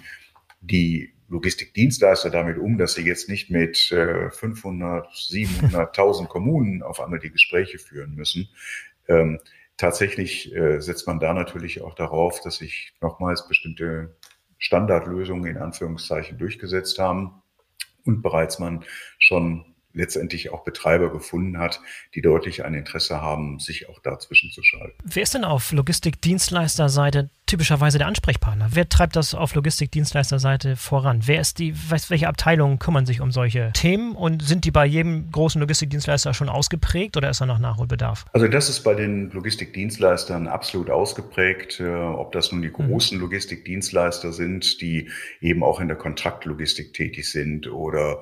die Logistikdienstleister damit um, dass sie jetzt nicht mit äh, fünfhundert, siebenhundert, tausend Kommunen auf einmal die Gespräche führen müssen. Ähm, tatsächlich äh, setzt man da natürlich auch darauf, dass sich nochmals bestimmte Standardlösungen in Anführungszeichen durchgesetzt haben und bereits man schon letztendlich auch Betreiber gefunden hat, die deutlich ein Interesse haben, sich auch dazwischen zu schalten. Wer ist denn auf Logistikdienstleisterseite typischerweise der Ansprechpartner? Wer treibt das auf Logistikdienstleisterseite voran? Wer ist die, welche Abteilungen kümmern sich um solche Themen und sind die bei jedem großen Logistikdienstleister schon ausgeprägt oder ist da noch Nachholbedarf? Also das ist bei den Logistikdienstleistern absolut ausgeprägt, äh, ob das nun die großen mhm. Logistikdienstleister sind, die eben auch in der Kontraktlogistik tätig sind oder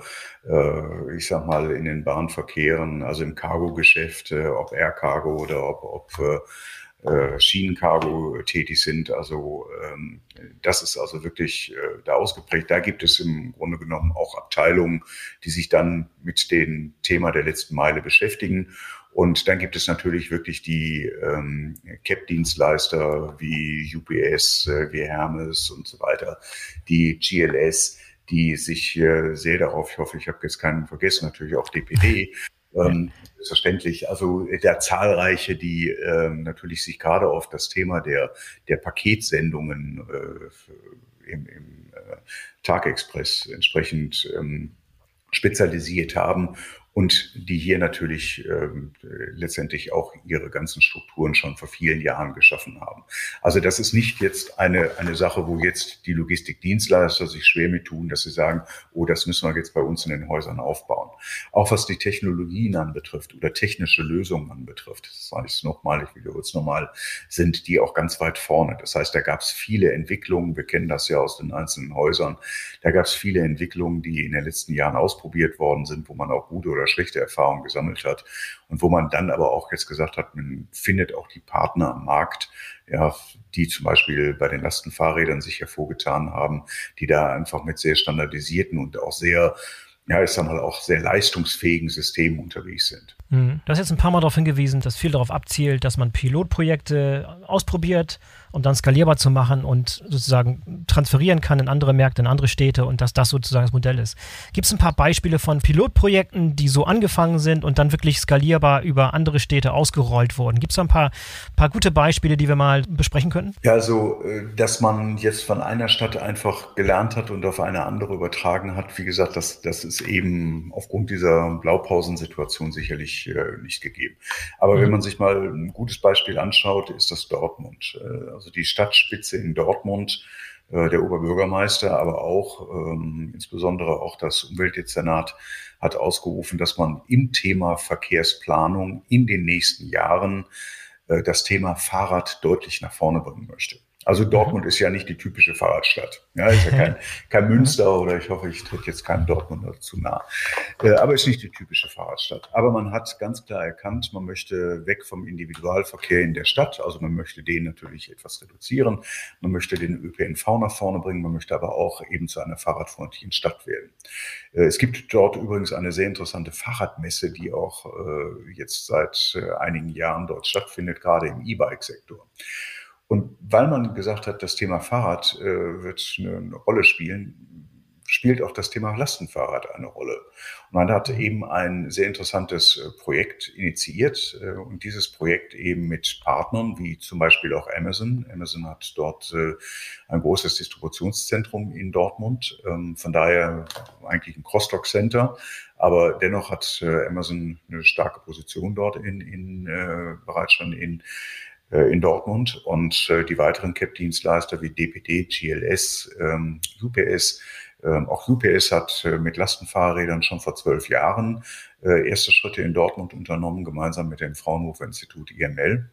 äh, ich sag mal in den Bahnverkehren, also im Cargo-Geschäft, äh, ob Air Cargo oder ob, ob äh, Schienencargo tätig sind. Also ähm, das ist also wirklich äh, da ausgeprägt. Da gibt es im Grunde genommen auch Abteilungen, die sich dann mit dem Thema der letzten Meile beschäftigen. Und dann gibt es natürlich wirklich die ähm, C A P-Dienstleister wie U P S, äh, wie Hermes und so weiter, die G L S, die sich äh, sehr darauf, ich hoffe, ich habe jetzt keinen vergessen, natürlich auch D P D, Ähm, selbstverständlich, also der zahlreiche, die ähm, natürlich sich gerade auf das Thema der der Paketsendungen äh, im, im äh, Tagexpress entsprechend ähm, spezialisiert haben und die hier natürlich ähm, letztendlich auch ihre ganzen Strukturen schon vor vielen Jahren geschaffen haben. Also das ist nicht jetzt eine eine Sache, wo jetzt die Logistikdienstleister sich schwer mit tun, dass sie sagen, oh, das müssen wir jetzt bei uns in den Häusern aufbauen. Auch was die Technologien anbetrifft oder technische Lösungen anbetrifft, das sage ich nochmal, ich wiederhole es nochmal, sind die auch ganz weit vorne. Das heißt, da gab es viele Entwicklungen, wir kennen das ja aus den einzelnen Häusern, da gab es viele Entwicklungen, die in den letzten Jahren ausprobiert worden sind, wo man auch gute oder schlechte Erfahrungen gesammelt hat und wo man dann aber auch jetzt gesagt hat, man findet auch die Partner am Markt, ja, die zum Beispiel bei den Lastenfahrrädern sich hervorgetan haben, die da einfach mit sehr standardisierten und auch sehr, ja, ich sag mal, auch sehr leistungsfähigen Systemen unterwegs sind. Du hast jetzt ein paar Mal darauf hingewiesen, dass viel darauf abzielt, dass man Pilotprojekte ausprobiert, um dann skalierbar zu machen und sozusagen transferieren kann in andere Märkte, in andere Städte und dass das sozusagen das Modell ist. Gibt es ein paar Beispiele von Pilotprojekten, die so angefangen sind und dann wirklich skalierbar über andere Städte ausgerollt wurden? Gibt es da ein paar, paar gute Beispiele, die wir mal besprechen könnten? Ja, also, dass man jetzt von einer Stadt einfach gelernt hat und auf eine andere übertragen hat, wie gesagt, das, das ist eben aufgrund dieser Blaupausensituation sicherlich äh, nicht gegeben. Aber mhm. wenn man sich mal ein gutes Beispiel anschaut, ist das Dortmund. Also die Stadtspitze in Dortmund, äh, der Oberbürgermeister, aber auch ähm, insbesondere auch das Umweltdezernat hat ausgerufen, dass man im Thema Verkehrsplanung in den nächsten Jahren äh, das Thema Fahrrad deutlich nach vorne bringen möchte. Also Dortmund mhm. ist ja nicht die typische Fahrradstadt. Ja, ist ja kein, kein Münster oder ich hoffe, ich tritt jetzt keinem Dortmunder zu nah. Äh, aber ist nicht die typische Fahrradstadt. Aber man hat ganz klar erkannt, man möchte weg vom Individualverkehr in der Stadt. Also man möchte den natürlich etwas reduzieren. Man möchte den Ö P N V nach vorne bringen. Man möchte aber auch eben zu einer fahrradfreundlichen Stadt werden. Äh, es gibt dort übrigens eine sehr interessante Fahrradmesse, die auch äh, jetzt seit äh, einigen Jahren dort stattfindet, gerade im E-Bike-Sektor. Und weil man gesagt hat, das Thema Fahrrad äh, wird eine, eine Rolle spielen, spielt auch das Thema Lastenfahrrad eine Rolle. Und man hat eben ein sehr interessantes äh, Projekt initiiert äh, und dieses Projekt eben mit Partnern wie zum Beispiel auch Amazon. Amazon hat dort äh, ein großes Distributionszentrum in Dortmund, ähm, von daher eigentlich ein Cross-Dock-Center. Aber dennoch hat äh, Amazon eine starke Position dort in, in äh, bereits schon in in Dortmund und äh, die weiteren C A B-Dienstleister wie D P D, G L S, ähm, U P S. Ähm, auch U P S hat äh, mit Lastenfahrrädern schon vor zwölf Jahren äh, erste Schritte in Dortmund unternommen, gemeinsam mit dem Fraunhofer Institut I M L.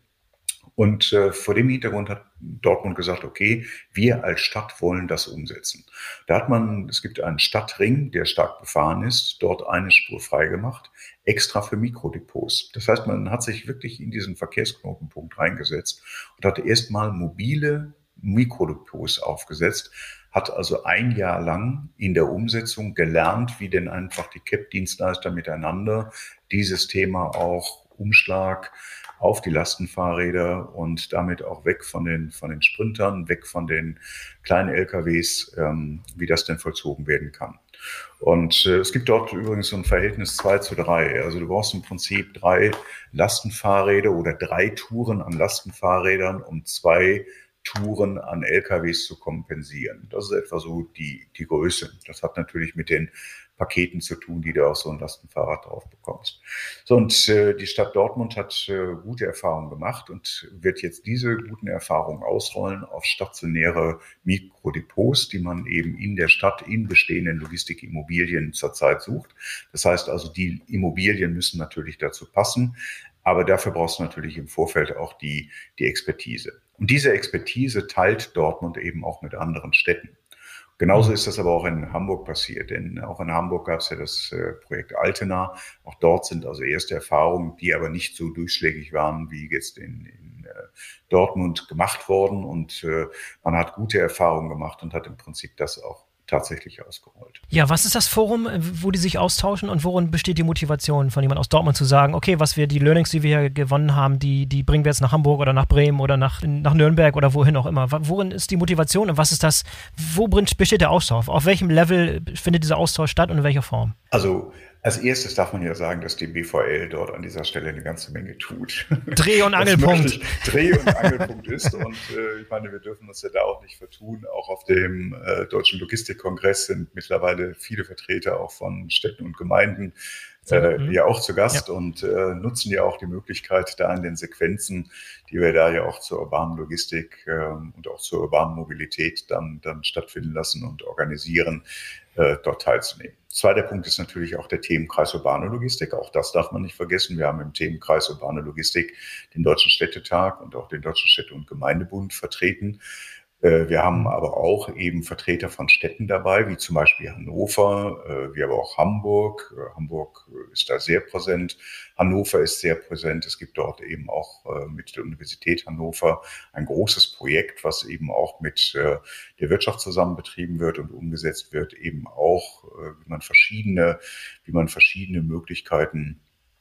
Und äh, vor dem Hintergrund hat Dortmund gesagt, okay, wir als Stadt wollen das umsetzen. Da hat man, es gibt einen Stadtring, der stark befahren ist, dort eine Spur freigemacht, extra für Mikrodepots. Das heißt, man hat sich wirklich in diesen Verkehrsknotenpunkt reingesetzt und hat erstmal mobile Mikrodepots aufgesetzt, hat also ein Jahr lang in der Umsetzung gelernt, wie denn einfach die C A B-Dienstleister miteinander dieses Thema auch Umschlag auf die Lastenfahrräder und damit auch weg von den, von den Sprintern, weg von den kleinen L K Ws, ähm, wie das denn vollzogen werden kann. Und äh, es gibt dort übrigens so ein Verhältnis zwei zu drei. Also du brauchst im Prinzip drei Lastenfahrräder oder drei Touren an Lastenfahrrädern, um zwei Touren an L K Ws zu kompensieren. Das ist etwa so die, die Größe. Das hat natürlich mit den Paketen zu tun, die du auf so ein Lastenfahrrad drauf bekommst. So, und äh, die Stadt Dortmund hat äh, gute Erfahrungen gemacht und wird jetzt diese guten Erfahrungen ausrollen auf stationäre Mikrodepots, die man eben in der Stadt in bestehenden Logistikimmobilien zurzeit sucht. Das heißt also, die Immobilien müssen natürlich dazu passen, aber dafür brauchst du natürlich im Vorfeld auch die, die Expertise. Und diese Expertise teilt Dortmund eben auch mit anderen Städten. Genauso ist das aber auch in Hamburg passiert, denn auch in Hamburg gab es ja das äh, Projekt Altena. Auch dort sind also erste Erfahrungen, die aber nicht so durchschlägig waren wie jetzt in, in äh, Dortmund gemacht worden. Und äh, man hat gute Erfahrungen gemacht und hat im Prinzip das auch tatsächlich ausgerollt. Ja, was ist das Forum, wo die sich austauschen und worin besteht die Motivation von jemand aus Dortmund zu sagen, okay, was wir, die Learnings, die wir hier gewonnen haben, die, die bringen wir jetzt nach Hamburg oder nach Bremen oder nach, nach Nürnberg oder wohin auch immer. Worin ist die Motivation und was ist das, wo besteht der Austausch? Auf welchem Level findet dieser Austausch statt und in welcher Form? Also als erstes darf man ja sagen, dass die B V L dort an dieser Stelle eine ganze Menge tut. Dreh- und Angelpunkt. Dreh- und Angelpunkt ist. Und äh, ich meine, wir dürfen uns ja da auch nicht vertun. Auch auf dem äh, Deutschen Logistikkongress sind mittlerweile viele Vertreter auch von Städten und Gemeinden äh, mhm. ja auch zu Gast ja. und äh, nutzen ja auch die Möglichkeit, da in den Sequenzen, die wir da ja auch zur urbanen Logistik äh, und auch zur urbanen Mobilität dann, dann stattfinden lassen und organisieren, äh, dort teilzunehmen. Zweiter Punkt ist natürlich auch der Themenkreis urbane Logistik. Auch das darf man nicht vergessen. Wir haben im Themenkreis urbane Logistik den Deutschen Städtetag und auch den Deutschen Städte- und Gemeindebund vertreten. Wir haben aber auch eben Vertreter von Städten dabei, wie zum Beispiel Hannover, wie aber auch Hamburg. Hamburg ist da sehr präsent. Hannover ist sehr präsent. Es gibt dort eben auch mit der Universität Hannover ein großes Projekt, was eben auch mit der Wirtschaft zusammen betrieben wird und umgesetzt wird, eben auch, wie man verschiedene, wie man verschiedene Möglichkeiten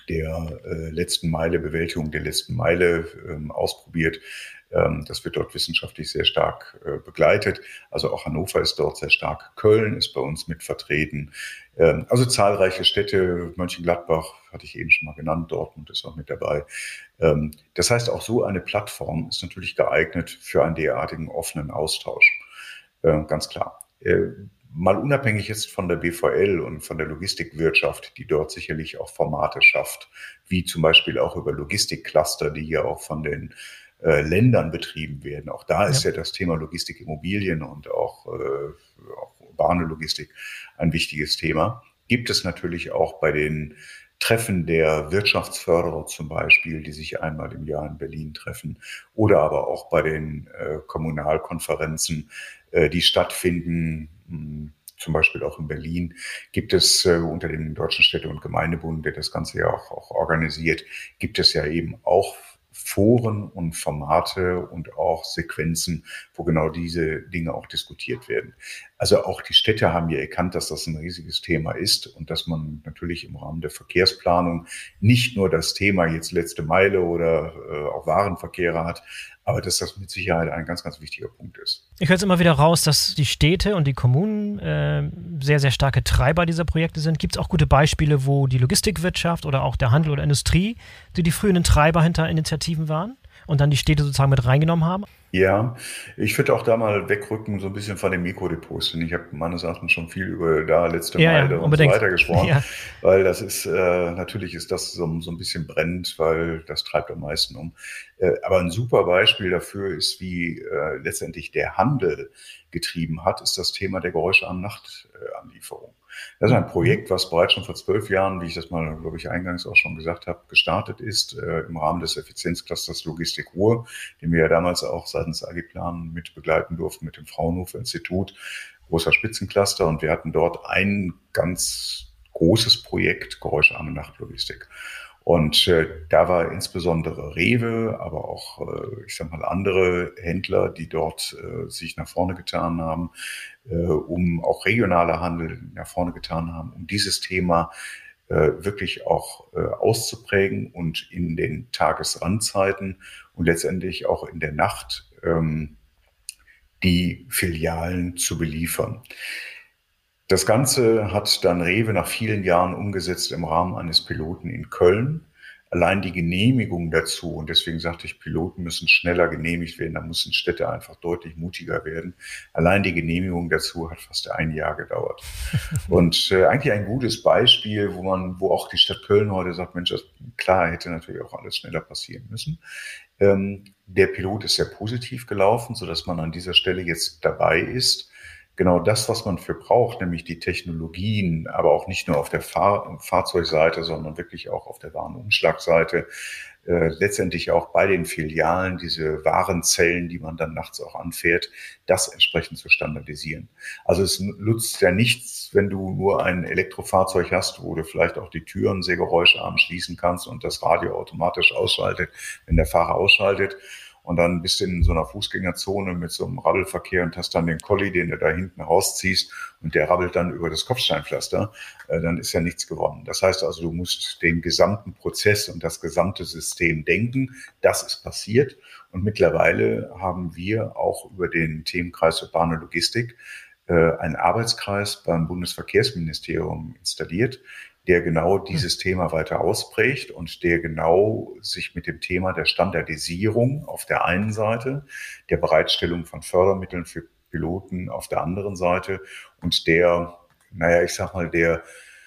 der äh, letzten Meile, Bewältigung der letzten Meile ähm, ausprobiert. Ähm, das wird dort wissenschaftlich sehr stark äh, begleitet. Also auch Hannover ist dort sehr stark. Köln ist bei uns mit vertreten. Ähm, also zahlreiche Städte, Mönchengladbach hatte ich eben schon mal genannt, Dortmund ist auch mit dabei. Ähm, das heißt, auch so eine Plattform ist natürlich geeignet für einen derartigen offenen Austausch. Äh, ganz klar. Äh, Mal unabhängig jetzt von der B V L und von der Logistikwirtschaft, die dort sicherlich auch Formate schafft, wie zum Beispiel auch über Logistikcluster, die ja auch von den äh, Ländern betrieben werden. Auch da ist ja, ja das Thema Logistikimmobilien und auch, äh, auch urbane Logistik ein wichtiges Thema. Gibt es natürlich auch bei den Treffen der Wirtschaftsförderer zum Beispiel, die sich einmal im Jahr in Berlin treffen, oder aber auch bei den äh, Kommunalkonferenzen, äh, die stattfinden, mh, zum Beispiel auch in Berlin, gibt es äh, unter dem Deutschen Städte- und Gemeindebund, der das Ganze ja auch, auch organisiert, gibt es ja eben auch Foren und Formate und auch Sequenzen, wo genau diese Dinge auch diskutiert werden. Also auch die Städte haben ja erkannt, dass das ein riesiges Thema ist und dass man natürlich im Rahmen der Verkehrsplanung nicht nur das Thema jetzt letzte Meile oder äh, auch Warenverkehre hat, aber dass das mit Sicherheit ein ganz, ganz wichtiger Punkt ist. Ich höre jetzt immer wieder raus, dass die Städte und die Kommunen äh, sehr, sehr starke Treiber dieser Projekte sind. Gibt es auch gute Beispiele, wo die Logistikwirtschaft oder auch der Handel oder Industrie, die die frühen Treiber hinter Initiativen waren und dann die Städte sozusagen mit reingenommen haben? Ja, ich würde auch da mal wegrücken, so ein bisschen von den Mikrodepots. Denn ich habe meines Erachtens schon viel über da letzte ja, Meile ja, und so weiter gesprochen. Ja. Weil das ist, äh, natürlich ist das so, so ein bisschen brennend, weil das treibt am meisten um. Äh, aber ein super Beispiel dafür ist, wie äh, letztendlich der Handel getrieben hat, ist das Thema der geräuscharmen Nachtanlieferung. Das ist ein Projekt, was bereits schon vor zwölf Jahren, wie ich das mal, glaube ich, eingangs auch schon gesagt habe, gestartet ist, äh, im Rahmen des Effizienzclusters Logistik Ruhr, den wir ja damals auch seitens Agiplan mit begleiten durften mit dem Fraunhofer Institut, großer Spitzencluster. Und wir hatten dort ein ganz großes Projekt, geräuscharme Nachtlogistik. Und äh, da war insbesondere Rewe, aber auch, äh, ich sag mal, andere Händler, die dort äh, sich nach vorne getan haben, äh, um auch regionaler Handel nach vorne getan haben, um dieses Thema äh, wirklich auch äh, auszuprägen und in den Tagesrandzeiten und letztendlich auch in der Nacht ähm, die Filialen zu beliefern. Das Ganze hat dann Rewe nach vielen Jahren umgesetzt im Rahmen eines Piloten in Köln. Allein die Genehmigung dazu, und deswegen sagte ich, Piloten müssen schneller genehmigt werden, da müssen Städte einfach deutlich mutiger werden. Allein die Genehmigung dazu hat fast ein Jahr gedauert. Und äh, eigentlich ein gutes Beispiel, wo man, wo auch die Stadt Köln heute sagt, Mensch, das, klar, hätte natürlich auch alles schneller passieren müssen. Ähm, der Pilot ist sehr positiv gelaufen, sodass man an dieser Stelle jetzt dabei ist, genau das, was man für braucht, nämlich die Technologien, aber auch nicht nur auf der Fahr- Fahrzeugseite, sondern wirklich auch auf der Warenumschlagseite, äh, letztendlich auch bei den Filialen diese Warenzellen, die man dann nachts auch anfährt, das entsprechend zu standardisieren. Also es nutzt ja nichts, wenn du nur ein Elektrofahrzeug hast, wo du vielleicht auch die Türen sehr geräuscharm schließen kannst und das Radio automatisch ausschaltet, wenn der Fahrer ausschaltet. Und dann bist du in so einer Fußgängerzone mit so einem Rabbelverkehr und hast dann den Colli, den du da hinten rausziehst und der rabbelt dann über das Kopfsteinpflaster, äh, dann ist ja nichts gewonnen. Das heißt also, du musst den gesamten Prozess und das gesamte System denken. Das ist passiert. Und mittlerweile haben wir auch über den Themenkreis Urbane Logistik äh, einen Arbeitskreis beim Bundesverkehrsministerium installiert, der genau dieses Thema weiter ausprägt und der genau sich mit dem Thema der Standardisierung auf der einen Seite, der Bereitstellung von Fördermitteln für Piloten auf der anderen Seite und der, naja, ich sag mal, der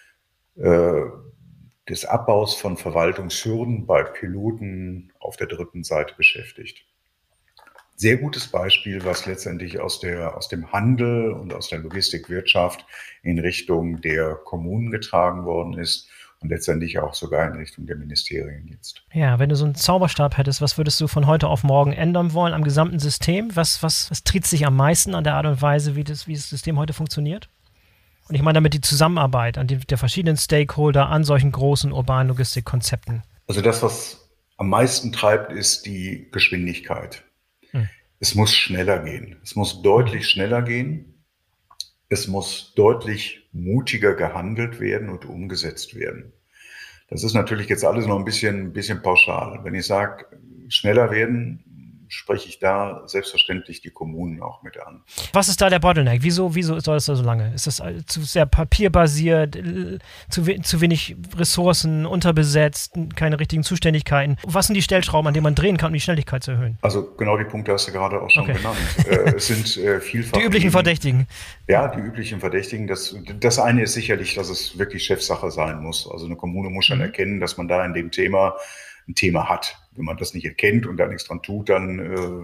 äh, des Abbaus von Verwaltungshürden bei Piloten auf der dritten Seite beschäftigt. Sehr gutes Beispiel, was letztendlich aus der, aus dem Handel und aus der Logistikwirtschaft in Richtung der Kommunen getragen worden ist und letztendlich auch sogar in Richtung der Ministerien jetzt. Ja, wenn du so einen Zauberstab hättest, was würdest du von heute auf morgen ändern wollen am gesamten System? Was, was, was tritt sich am meisten an der Art und Weise, wie das, wie das System heute funktioniert? Und ich meine damit die Zusammenarbeit an die, der verschiedenen Stakeholder an solchen großen urbanen Logistikkonzepten. Also das, was am meisten treibt, ist die Geschwindigkeit. Hm. Es muss schneller gehen. Es muss deutlich schneller gehen. Es muss deutlich mutiger gehandelt werden und umgesetzt werden. Das ist natürlich jetzt alles noch ein bisschen, ein bisschen pauschal. Wenn ich sage, schneller werden, spreche ich da selbstverständlich die Kommunen auch mit an. Was ist da der Bottleneck? Wieso, wieso soll das da so lange? Ist das zu sehr papierbasiert, zu, we- zu wenig Ressourcen, unterbesetzt, keine richtigen Zuständigkeiten? Was sind die Stellschrauben, an denen man drehen kann, um die Schnelligkeit zu erhöhen? Also genau die Punkte hast du gerade auch schon Okay. genannt. Äh, es sind äh, vielfach... Die üblichen eben, Verdächtigen. Ja, die üblichen Verdächtigen. Das, das eine ist sicherlich, dass es wirklich Chefsache sein muss. Also eine Kommune muss schon Mhm. erkennen, dass man da in dem Thema ein Thema hat. Wenn man das nicht erkennt und da nichts dran tut, dann...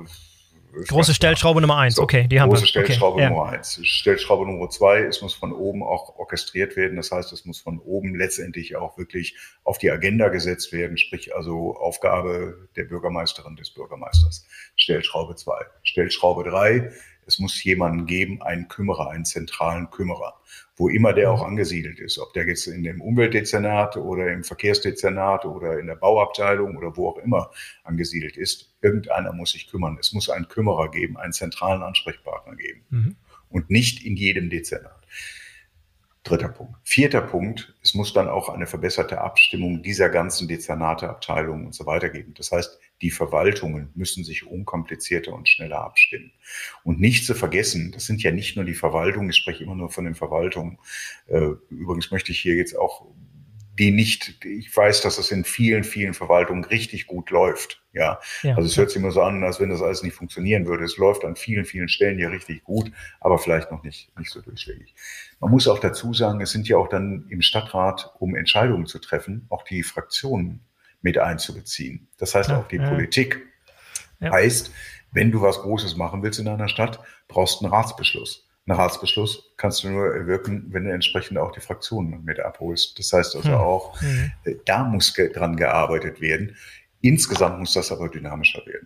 Äh, Große Stellschraube Nummer eins, so, okay, die haben wir. Große Stellschraube okay. Nummer ja. eins. Stellschraube Nummer zwei, es muss von oben auch orchestriert werden. Das heißt, es muss von oben letztendlich auch wirklich auf die Agenda gesetzt werden, sprich also Aufgabe der Bürgermeisterin, des Bürgermeisters. Stellschraube zwei. Stellschraube drei, es muss jemanden geben, einen Kümmerer, einen zentralen Kümmerer, wo immer der auch angesiedelt ist, ob der jetzt in dem Umweltdezernat oder im Verkehrsdezernat oder in der Bauabteilung oder wo auch immer angesiedelt ist. Irgendeiner muss sich kümmern. Es muss einen Kümmerer geben, einen zentralen Ansprechpartner geben. Mhm. Und nicht in jedem Dezernat. Dritter Punkt. Vierter Punkt, es muss dann auch eine verbesserte Abstimmung dieser ganzen Dezernate, Abteilungen und so weiter geben. Das heißt, die Verwaltungen müssen sich unkomplizierter und schneller abstimmen. Und nicht zu vergessen, das sind ja nicht nur die Verwaltungen, ich spreche immer nur von den Verwaltungen. Übrigens möchte ich hier jetzt auch die nicht, ich weiß, dass es in vielen, vielen Verwaltungen richtig gut läuft. Ja, ja also es hört sich immer so an, als wenn das alles nicht funktionieren würde. Es läuft an vielen, vielen Stellen hier richtig gut, aber vielleicht noch nicht, nicht so durchschlägig. Man muss auch dazu sagen, es sind ja auch dann im Stadtrat, um Entscheidungen zu treffen, auch die Fraktionen mit einzubeziehen. Das heißt, ja, auch die ja. Politik. Ja. Heißt, wenn du was Großes machen willst in einer Stadt, brauchst du einen Ratsbeschluss. Einen Ratsbeschluss kannst du nur erwirken, wenn du entsprechend auch die Fraktionen mit abholst. Das heißt also auch, mhm. da muss dran gearbeitet werden. Insgesamt muss das aber dynamischer werden.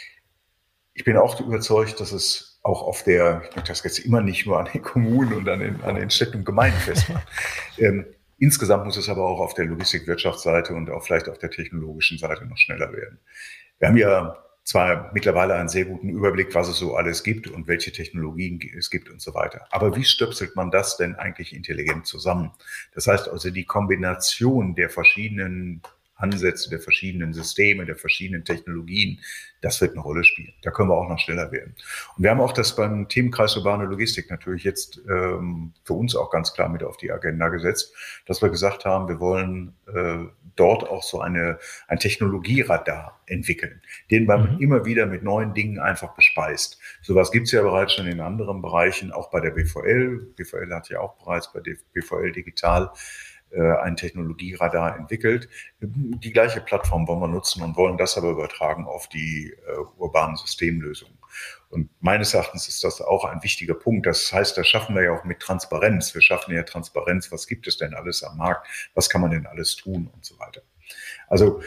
Ich bin auch überzeugt, dass es auch auf der, ich möchte das jetzt immer nicht nur an den Kommunen und an den, an den Städten und Gemeinden festmachen. ähm, insgesamt muss es aber auch auf der Logistik-Wirtschaftsseite und auch vielleicht auf der technologischen Seite noch schneller werden. Wir haben ja zwar mittlerweile einen sehr guten Überblick, was es so alles gibt und welche Technologien es gibt und so weiter. Aber wie stöpselt man das denn eigentlich intelligent zusammen? Das heißt also, die Kombination der verschiedenen Ansätze, der verschiedenen Systeme, der verschiedenen Technologien, das wird eine Rolle spielen. Da können wir auch noch schneller werden. Und wir haben auch das beim Themenkreis urbane Logistik natürlich jetzt ähm, für uns auch ganz klar mit auf die Agenda gesetzt, dass wir gesagt haben, wir wollen äh, dort auch so eine ein Technologieradar entwickeln, den man mhm. immer wieder mit neuen Dingen einfach bespeist. Sowas gibt es ja bereits schon in anderen Bereichen, auch bei der B V L. B V L hat ja auch bereits bei der B V L Digital ein Technologieradar entwickelt. Die gleiche Plattform wollen wir nutzen und wollen das aber übertragen auf die äh, urbanen Systemlösungen. Und meines Erachtens ist das auch ein wichtiger Punkt. Das heißt, das schaffen wir ja auch mit Transparenz. Wir schaffen ja Transparenz. Was gibt es denn alles am Markt? Was kann man denn alles tun und so weiter? Also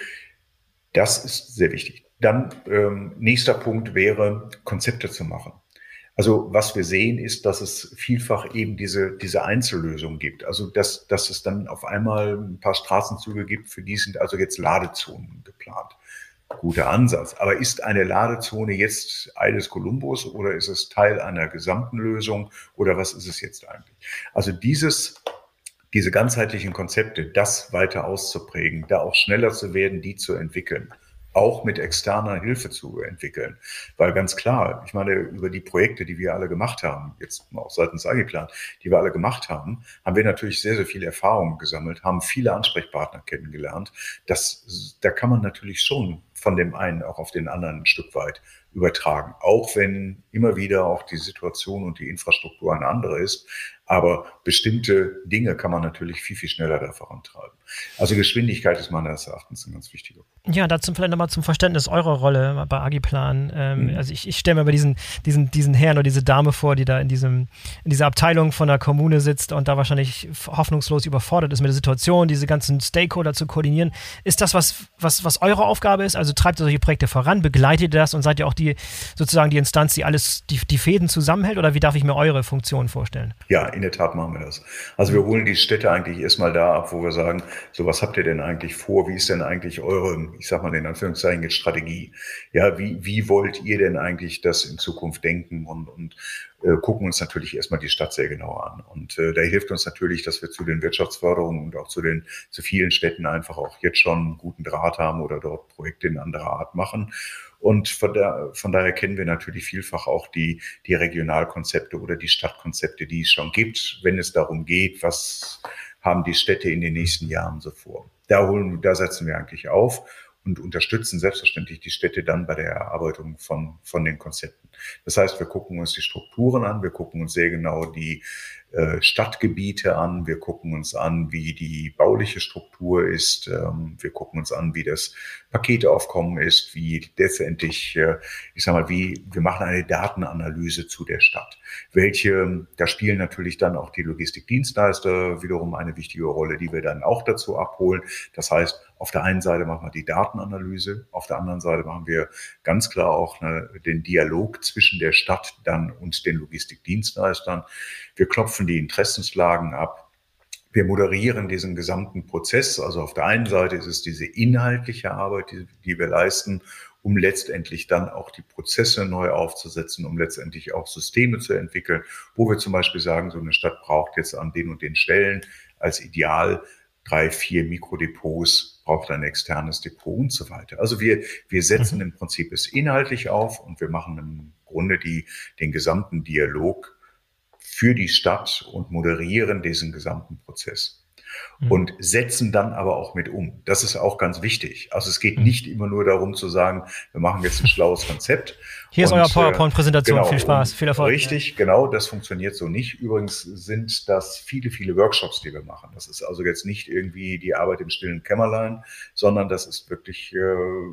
das ist sehr wichtig. Dann ähm, nächster Punkt wäre, Konzepte zu machen. Also was wir sehen, ist, dass es vielfach eben diese, diese Einzellösungen gibt. Also dass, dass es dann auf einmal ein paar Straßenzüge gibt, für die sind also jetzt Ladezonen geplant. Guter Ansatz. Aber ist eine Ladezone jetzt Eides Columbus oder ist es Teil einer gesamten Lösung oder was ist es jetzt eigentlich? Also dieses, diese ganzheitlichen Konzepte, das weiter auszuprägen, da auch schneller zu werden, die zu entwickeln. Auch mit externer Hilfe zu entwickeln. Weil ganz klar, ich meine, über die Projekte, die wir alle gemacht haben, jetzt auch seitens Agiplan, die wir alle gemacht haben, haben wir natürlich sehr, sehr viel Erfahrung gesammelt, haben viele Ansprechpartner kennengelernt. Das, da kann man natürlich schon von dem einen auch auf den anderen ein Stück weit übertragen. Auch wenn immer wieder auch die Situation und die Infrastruktur eine andere ist. Aber bestimmte Dinge kann man natürlich viel, viel schneller da vorantreiben. Also Geschwindigkeit ist meines Erachtens ein ganz wichtiger Punkt. Ja, dazu vielleicht nochmal zum Verständnis eurer Rolle bei Agiplan. Ähm, mhm. Also ich, ich stelle mir mal diesen, diesen, diesen Herrn oder diese Dame vor, die da in, diesem, in dieser Abteilung von der Kommune sitzt und da wahrscheinlich hoffnungslos überfordert ist mit der Situation, diese ganzen Stakeholder zu koordinieren. Ist das, was, was, was eure Aufgabe ist? Also treibt ihr solche Projekte voran, begleitet ihr das und seid ihr auch die sozusagen die Instanz, die alles, die, die Fäden zusammenhält? Oder wie darf ich mir eure Funktion vorstellen? Ja, in der Tat machen wir das. Also wir holen die Städte eigentlich erstmal da ab, wo wir sagen, so was habt ihr denn eigentlich vor? Wie ist denn eigentlich eure, ich sag mal in Anführungszeichen jetzt Strategie? Ja, wie, wie wollt ihr denn eigentlich das in Zukunft denken und, und äh, gucken uns natürlich erstmal die Stadt sehr genau an. Und äh, da hilft uns natürlich, dass wir zu den Wirtschaftsförderungen und auch zu den zu vielen Städten einfach auch jetzt schon einen guten Draht haben oder dort Projekte in anderer Art machen. Und von, da, von daher kennen wir natürlich vielfach auch die, die Regionalkonzepte oder die Stadtkonzepte, die es schon gibt, wenn es darum geht, was haben die Städte in den nächsten Jahren so vor. Da holen, da setzen wir eigentlich auf und unterstützen selbstverständlich die Städte dann bei der Erarbeitung von, von den Konzepten. Das heißt, wir gucken uns die Strukturen an, wir gucken uns sehr genau die äh, Stadtgebiete an, wir gucken uns an, wie die bauliche Struktur ist, ähm, wir gucken uns an, wie das Paketaufkommen ist, wie letztendlich, äh, ich sag mal, wie, wir machen eine Datenanalyse zu der Stadt. Welche, da spielen natürlich dann auch die Logistikdienstleister wiederum eine wichtige Rolle, die wir dann auch dazu abholen. Das heißt, auf der einen Seite machen wir die Datenanalyse, auf der anderen Seite machen wir ganz klar auch eine, den Dialog zwischen der Stadt dann und den Logistikdienstleistern. Wir klopfen die Interessenslagen ab. Wir moderieren diesen gesamten Prozess. Also auf der einen Seite ist es diese inhaltliche Arbeit, die, die wir leisten, um letztendlich dann auch die Prozesse neu aufzusetzen, um letztendlich auch Systeme zu entwickeln, wo wir zum Beispiel sagen, so eine Stadt braucht jetzt an den und den Stellen als Ideal drei, vier Mikrodepots, braucht ein externes Depot und so weiter. Also wir, wir setzen im Prinzip es inhaltlich auf und wir machen im Grunde die, den gesamten Dialog für die Stadt und moderieren diesen gesamten Prozess. Mhm. Und setzen dann aber auch mit um. Das ist auch ganz wichtig. Also es geht mhm. nicht immer nur darum zu sagen, wir machen jetzt ein schlaues Konzept. Hier und, ist euer PowerPoint-Präsentation. Genau, viel Spaß, viel Erfolg. Richtig, genau, das funktioniert so nicht. Übrigens sind das viele, viele Workshops, die wir machen. Das ist also jetzt nicht irgendwie die Arbeit im stillen Kämmerlein, sondern das ist wirklich äh,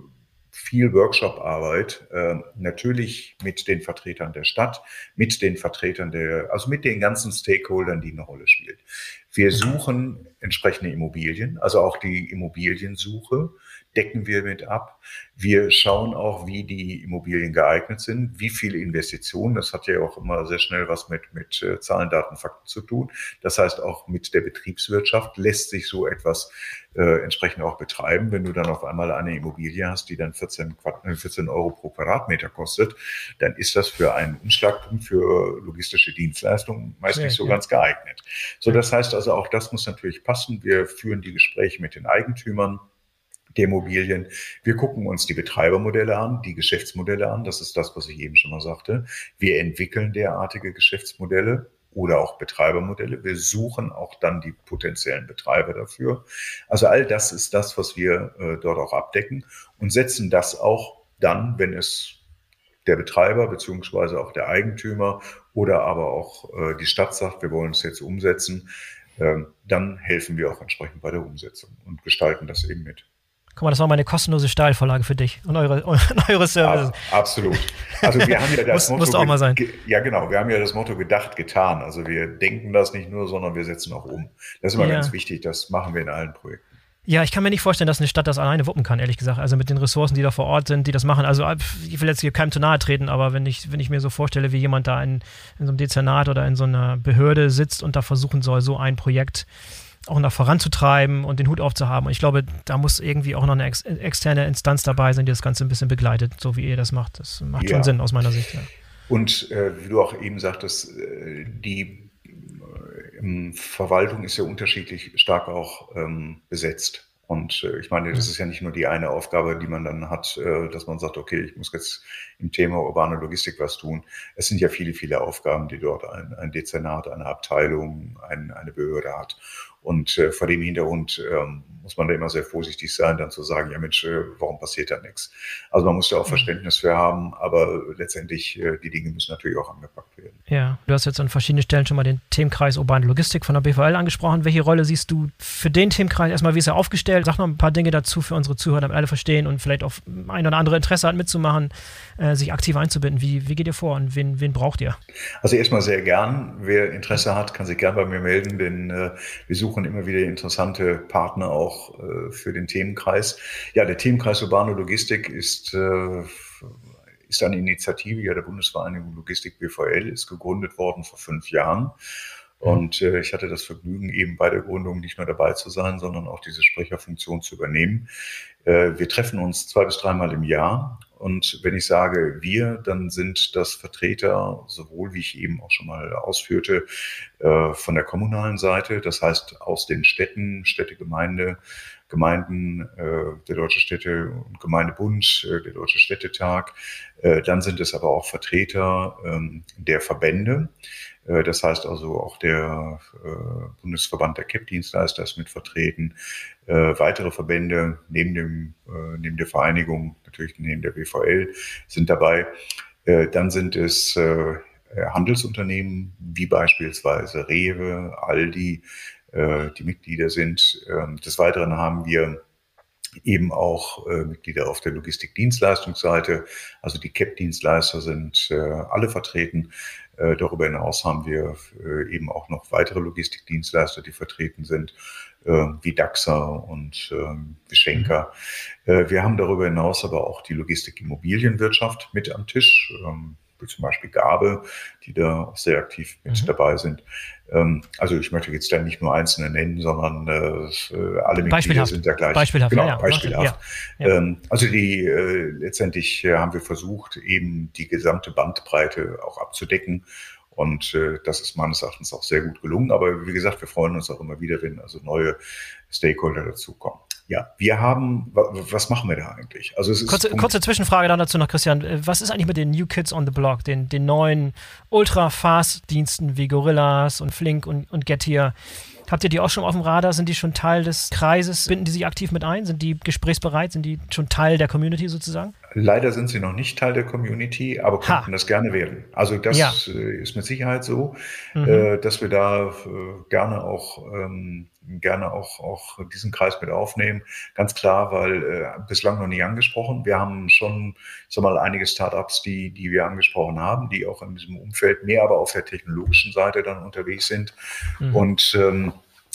viel Workshop-Arbeit, äh, natürlich mit den Vertretern der Stadt, mit den Vertretern der, also mit den ganzen Stakeholdern, die eine Rolle spielen. Wir suchen entsprechende Immobilien, also auch die Immobiliensuche decken wir mit ab. Wir schauen auch, wie die Immobilien geeignet sind, wie viele Investitionen. Das hat ja auch immer sehr schnell was mit, mit äh, Zahlen, Daten, Fakten zu tun. Das heißt, auch mit der Betriebswirtschaft lässt sich so etwas äh, entsprechend auch betreiben. Wenn du dann auf einmal eine Immobilie hast, die dann vierzehn, vierzehn Euro pro Quadratmeter kostet, dann ist das für einen Umschlagpunkt für logistische Dienstleistungen meist nicht so ja, ja. ganz geeignet. So, das heißt also, auch das muss natürlich passen. Wir führen die Gespräche mit den Eigentümern der Immobilien. Wir gucken uns die Betreibermodelle an, die Geschäftsmodelle an. Das ist das, was ich eben schon mal sagte. Wir entwickeln derartige Geschäftsmodelle oder auch Betreibermodelle. Wir suchen auch dann die potenziellen Betreiber dafür. Also all das ist das, was wir äh, dort auch abdecken und setzen das auch dann, wenn es der Betreiber beziehungsweise auch der Eigentümer oder aber auch äh, die Stadt sagt, wir wollen es jetzt umsetzen, äh, dann helfen wir auch entsprechend bei der Umsetzung und gestalten das eben mit. Guck mal, das war meine kostenlose Steilvorlage für dich und eure, und eure Services. Ja, absolut. Also wir haben ja das Muss, Motto, auch mal sein. Ja genau, wir haben ja das Motto gedacht, getan. Also wir denken das nicht nur, sondern wir setzen auch um. Das ist immer ja. ganz wichtig, das machen wir in allen Projekten. Ja, ich kann mir nicht vorstellen, dass eine Stadt das alleine wuppen kann, ehrlich gesagt. Also mit den Ressourcen, die da vor Ort sind, die das machen. Also ich will jetzt hier keinem zu nahe treten, aber wenn ich, wenn ich mir so vorstelle, wie jemand da in, in so einem Dezernat oder in so einer Behörde sitzt und da versuchen soll, so ein Projekt auch noch voranzutreiben und den Hut aufzuhaben. Und ich glaube, da muss irgendwie auch noch eine ex- externe Instanz dabei sein, die das Ganze ein bisschen begleitet, so wie ihr das macht. Das macht ja. schon Sinn aus meiner Sicht. Ja. Und äh, wie du auch eben sagtest, äh, die äh, Verwaltung ist ja unterschiedlich stark auch ähm, besetzt. Und äh, ich meine, das ist ja nicht nur die eine Aufgabe, die man dann hat, äh, dass man sagt, okay, ich muss jetzt im Thema urbane Logistik was tun. Es sind ja viele, viele Aufgaben, die dort ein, ein Dezernat, eine Abteilung, ein, eine Behörde hat. Und äh, vor dem Hintergrund ähm, muss man da immer sehr vorsichtig sein, dann zu sagen, ja Mensch, äh, warum passiert da nichts? Also man muss da auch Verständnis für haben, aber letztendlich, äh, die Dinge müssen natürlich auch angepackt werden. Ja, du hast jetzt an verschiedenen Stellen schon mal den Themenkreis urbane Logistik von der B V L angesprochen. Welche Rolle siehst du für den Themenkreis? Erstmal, wie ist er aufgestellt? Sag noch ein paar Dinge dazu für unsere Zuhörer, damit alle verstehen und vielleicht auch ein oder andere Interesse hat mitzumachen, äh, sich aktiv einzubinden. Wie, wie geht ihr vor und wen, wen braucht ihr? Also erstmal sehr gern. Wer Interesse hat, kann sich gern bei mir melden, denn äh, wir suchen immer wieder interessante Partner auch äh, für den Themenkreis. Ja, der Themenkreis Urbane Logistik ist, äh, ist eine Initiative ja, der Bundesvereinigung Logistik B V L, ist gegründet worden vor fünf Jahren. Und äh, ich hatte das Vergnügen, eben bei der Gründung nicht nur dabei zu sein, sondern auch diese Sprecherfunktion zu übernehmen. Äh, wir treffen uns zwei bis dreimal im Jahr Und wenn ich sage wir, dann sind das Vertreter, sowohl wie ich eben auch schon mal ausführte, von der kommunalen Seite, das heißt aus den Städten, Städtegemeinde, Gemeinden, der Deutsche Städte- und Gemeindebund, der Deutsche Städtetag. Dann sind es aber auch Vertreter der Verbände. Das heißt also auch der Bundesverband der K E P-Dienstleister ist mit vertreten. Weitere Verbände neben dem, neben der Vereinigung, natürlich neben der B V L, sind dabei. Dann sind es Handelsunternehmen wie beispielsweise Rewe, Aldi, die Mitglieder sind. Des Weiteren haben wir eben auch äh, Mitglieder auf der Logistikdienstleistungsseite. Also die K E P-Dienstleister sind äh, alle vertreten. Äh, darüber hinaus haben wir äh, eben auch noch weitere Logistikdienstleister, die vertreten sind, äh, wie Daxer und äh, wie Schenker. Äh, wir haben darüber hinaus aber auch die Logistikimmobilienwirtschaft mit am Tisch, ähm, wie zum Beispiel Gabe, die da auch sehr aktiv mit mhm. dabei sind. Ähm, also ich möchte jetzt da nicht nur Einzelne nennen, sondern äh, alle Mitglieder sind da gleich. Beispielhaft, genau, ja, ja. beispielhaft. Ja, ja. Ähm, also die äh, letztendlich äh, haben wir versucht, eben die gesamte Bandbreite auch abzudecken. Und äh, das ist meines Erachtens auch sehr gut gelungen. Aber wie gesagt, wir freuen uns auch immer wieder, wenn also neue Stakeholder dazukommen. Ja, wir haben, was machen wir da eigentlich? Also es ist kurze, kurze Zwischenfrage dann dazu noch, Christian. Was ist eigentlich mit den New Kids on the Block, den, den neuen Ultra-Fast-Diensten wie Gorillas und Flink und, und Getir? Habt ihr die auch schon auf dem Radar? Sind die schon Teil des Kreises? Binden die sich aktiv mit ein? Sind die gesprächsbereit? Sind die schon Teil der Community sozusagen? Leider sind sie noch nicht Teil der Community, aber könnten ha. das gerne werden. Also das ja. ist mit Sicherheit so, mhm. dass wir da gerne auch ähm, gerne auch, auch diesen Kreis mit aufnehmen. Ganz klar, weil äh, bislang noch nie angesprochen. Wir haben schon, sag mal, einige Startups, die, die wir angesprochen haben, die auch in diesem Umfeld mehr aber auf der technologischen Seite dann unterwegs sind. Mhm. Und ähm,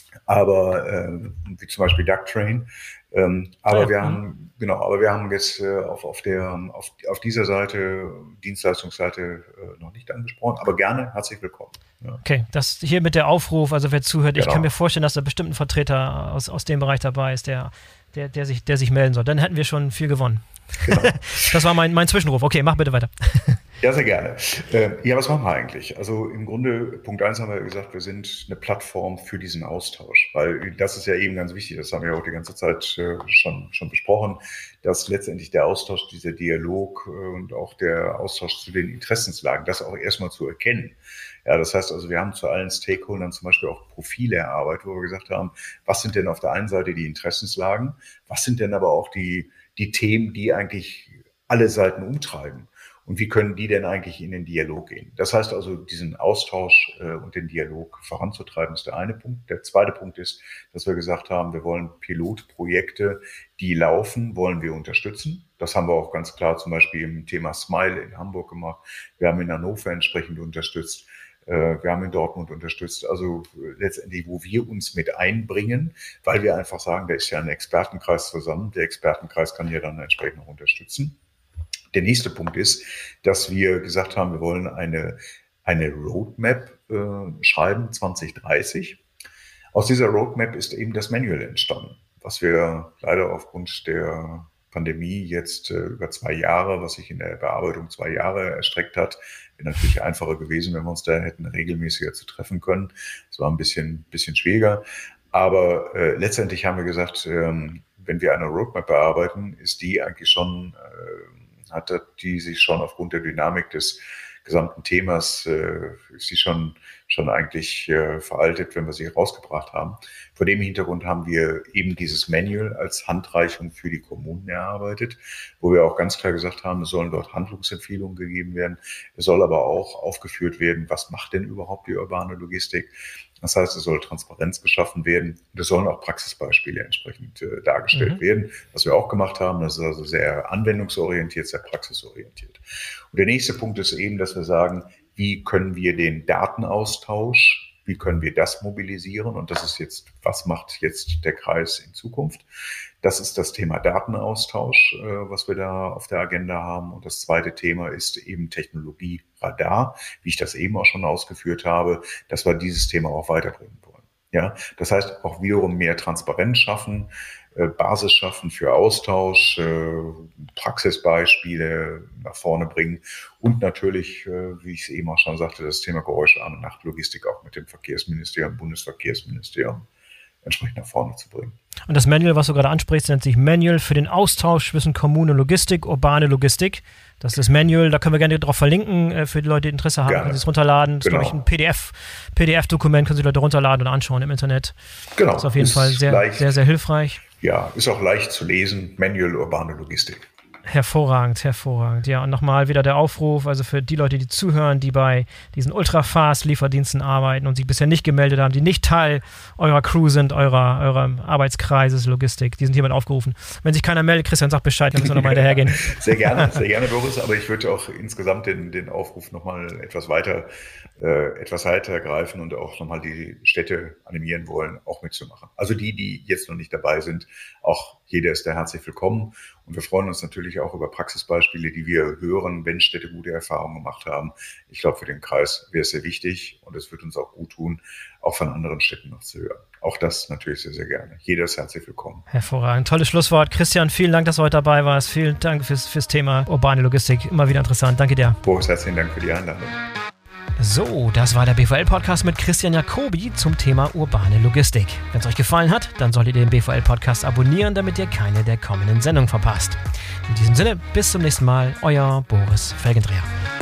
aber äh, wie zum Beispiel Ducktrain. Ähm, aber ja, wir haben, genau, aber wir haben jetzt äh, auf, auf der, auf, auf dieser Seite, Dienstleistungsseite, äh, noch nicht angesprochen, aber gerne, herzlich willkommen. Ja. Okay, das hier mit der Aufruf, also wer zuhört, genau. Ich kann mir vorstellen, dass da bestimmt ein Vertreter aus, aus dem Bereich dabei ist, der, der, der, sich, der sich melden soll. Dann hätten wir schon viel gewonnen. Genau. Das war mein, mein Zwischenruf. Okay, mach bitte weiter. Ja, sehr gerne. Äh, ja, was machen wir eigentlich? Also im Grunde, Punkt eins haben wir gesagt, wir sind eine Plattform für diesen Austausch, weil das ist ja eben ganz wichtig, das haben wir auch die ganze Zeit äh, schon, schon besprochen, dass letztendlich der Austausch, dieser Dialog äh, und auch der Austausch zu den Interessenslagen, das auch erstmal zu erkennen. Ja, das heißt also, wir haben zu allen Stakeholdern zum Beispiel auch Profile erarbeitet, wo wir gesagt haben, was sind denn auf der einen Seite die Interessenslagen, was sind denn aber auch die, die Themen, die eigentlich alle Seiten umtreiben. Und wie können die denn eigentlich in den Dialog gehen? Das heißt also, diesen Austausch äh, und den Dialog voranzutreiben, ist der eine Punkt. Der zweite Punkt ist, dass wir gesagt haben, wir wollen Pilotprojekte, die laufen, wollen wir unterstützen. Das haben wir auch ganz klar zum Beispiel im Thema Smile in Hamburg gemacht. Wir haben in Hannover entsprechend unterstützt. Äh, wir haben in Dortmund unterstützt. Also letztendlich, wo wir uns mit einbringen, weil wir einfach sagen, da ist ja ein Expertenkreis zusammen. Der Expertenkreis kann ja dann entsprechend auch unterstützen. Der nächste Punkt ist, dass wir gesagt haben, wir wollen eine, eine Roadmap äh, schreiben, zwanzig dreißig. Aus dieser Roadmap ist eben das Manual entstanden, was wir leider aufgrund der Pandemie jetzt äh, über zwei Jahre, was sich in der Bearbeitung zwei Jahre erstreckt hat, wäre natürlich einfacher gewesen, wenn wir uns da hätten regelmäßiger zu treffen können. Es war ein bisschen, bisschen schwieriger. Aber äh, letztendlich haben wir gesagt, ähm, wenn wir eine Roadmap bearbeiten, ist die eigentlich schon... Äh, hat die sich schon aufgrund der Dynamik des gesamten Themas, äh, ist sie schon, schon eigentlich äh, veraltet, wenn wir sie rausgebracht haben. Vor dem Hintergrund haben wir eben dieses Manual als Handreichung für die Kommunen erarbeitet, wo wir auch ganz klar gesagt haben, es sollen dort Handlungsempfehlungen gegeben werden. Es soll aber auch aufgeführt werden, was macht denn überhaupt die urbane Logistik? Das heißt, es soll Transparenz geschaffen werden und es sollen auch Praxisbeispiele entsprechend äh, dargestellt mhm. werden, was wir auch gemacht haben. Das ist also sehr anwendungsorientiert, sehr praxisorientiert. Und der nächste Punkt ist eben, dass wir sagen, wie können wir den Datenaustausch, wie können wir das mobilisieren? Und das ist jetzt, was macht jetzt der Kreis in Zukunft? Das ist das Thema Datenaustausch, äh, was wir da auf der Agenda haben. Und das zweite Thema ist eben Technologie-Radar, wie ich das eben auch schon ausgeführt habe, dass wir dieses Thema auch weiterbringen wollen. Ja, das heißt auch wiederum mehr Transparenz schaffen, äh, Basis schaffen für Austausch, äh, Praxisbeispiele nach vorne bringen und natürlich, äh, wie ich es eben auch schon sagte, das Thema geräuscharme Nachtlogistik auch mit dem Verkehrsministerium, Bundesverkehrsministerium entsprechend nach vorne zu bringen. Und das Manual, was du gerade ansprichst, nennt sich Manual für den Austausch zwischen Kommune und Logistik, urbane Logistik. Das ist das Manual, da können wir gerne drauf verlinken, äh, für die Leute, die Interesse haben, gerne. können sie es runterladen. Das Genau. ist, glaube ich, ein P D F, P D F-Dokument, können sie Leute runterladen und anschauen im Internet. Genau. Das ist auf jeden ist Fall sehr, leicht, sehr, sehr hilfreich. Ja, ist auch leicht zu lesen, Manual urbane Logistik. Hervorragend, hervorragend. Ja, und nochmal wieder der Aufruf, also für die Leute, die zuhören, die bei diesen Ultra-Fast-Lieferdiensten arbeiten und sich bisher nicht gemeldet haben, die nicht Teil eurer Crew sind, eurer, eurer Arbeitskreises, Logistik, die sind hiermit aufgerufen. Wenn sich keiner meldet, Christian, sag Bescheid, dann müssen wir nochmal hinterhergehen. Sehr gerne, sehr gerne, Boris, aber ich würde auch insgesamt den, den Aufruf nochmal etwas weiter, äh, etwas weiter greifen und auch nochmal die Städte animieren wollen, auch mitzumachen. Also die, die jetzt noch nicht dabei sind, auch jeder ist da herzlich willkommen. Und wir freuen uns natürlich auch über Praxisbeispiele, die wir hören, wenn Städte gute Erfahrungen gemacht haben. Ich glaube, für den Kreis wäre es sehr wichtig und es wird uns auch gut tun, auch von anderen Städten noch zu hören. Auch das natürlich sehr, sehr gerne. Jeder ist herzlich willkommen. Hervorragend. Tolles Schlusswort. Christian, vielen Dank, dass du heute dabei warst. Vielen Dank fürs, fürs Thema urbane Logistik. Immer wieder interessant. Danke dir. Boris, herzlichen Dank für die Einladung. So, das war der B V L-Podcast mit Christian Jacobi zum Thema urbane Logistik. Wenn es euch gefallen hat, dann solltet ihr den B V L-Podcast abonnieren, damit ihr keine der kommenden Sendungen verpasst. In diesem Sinne, bis zum nächsten Mal, euer Boris Felgendreher.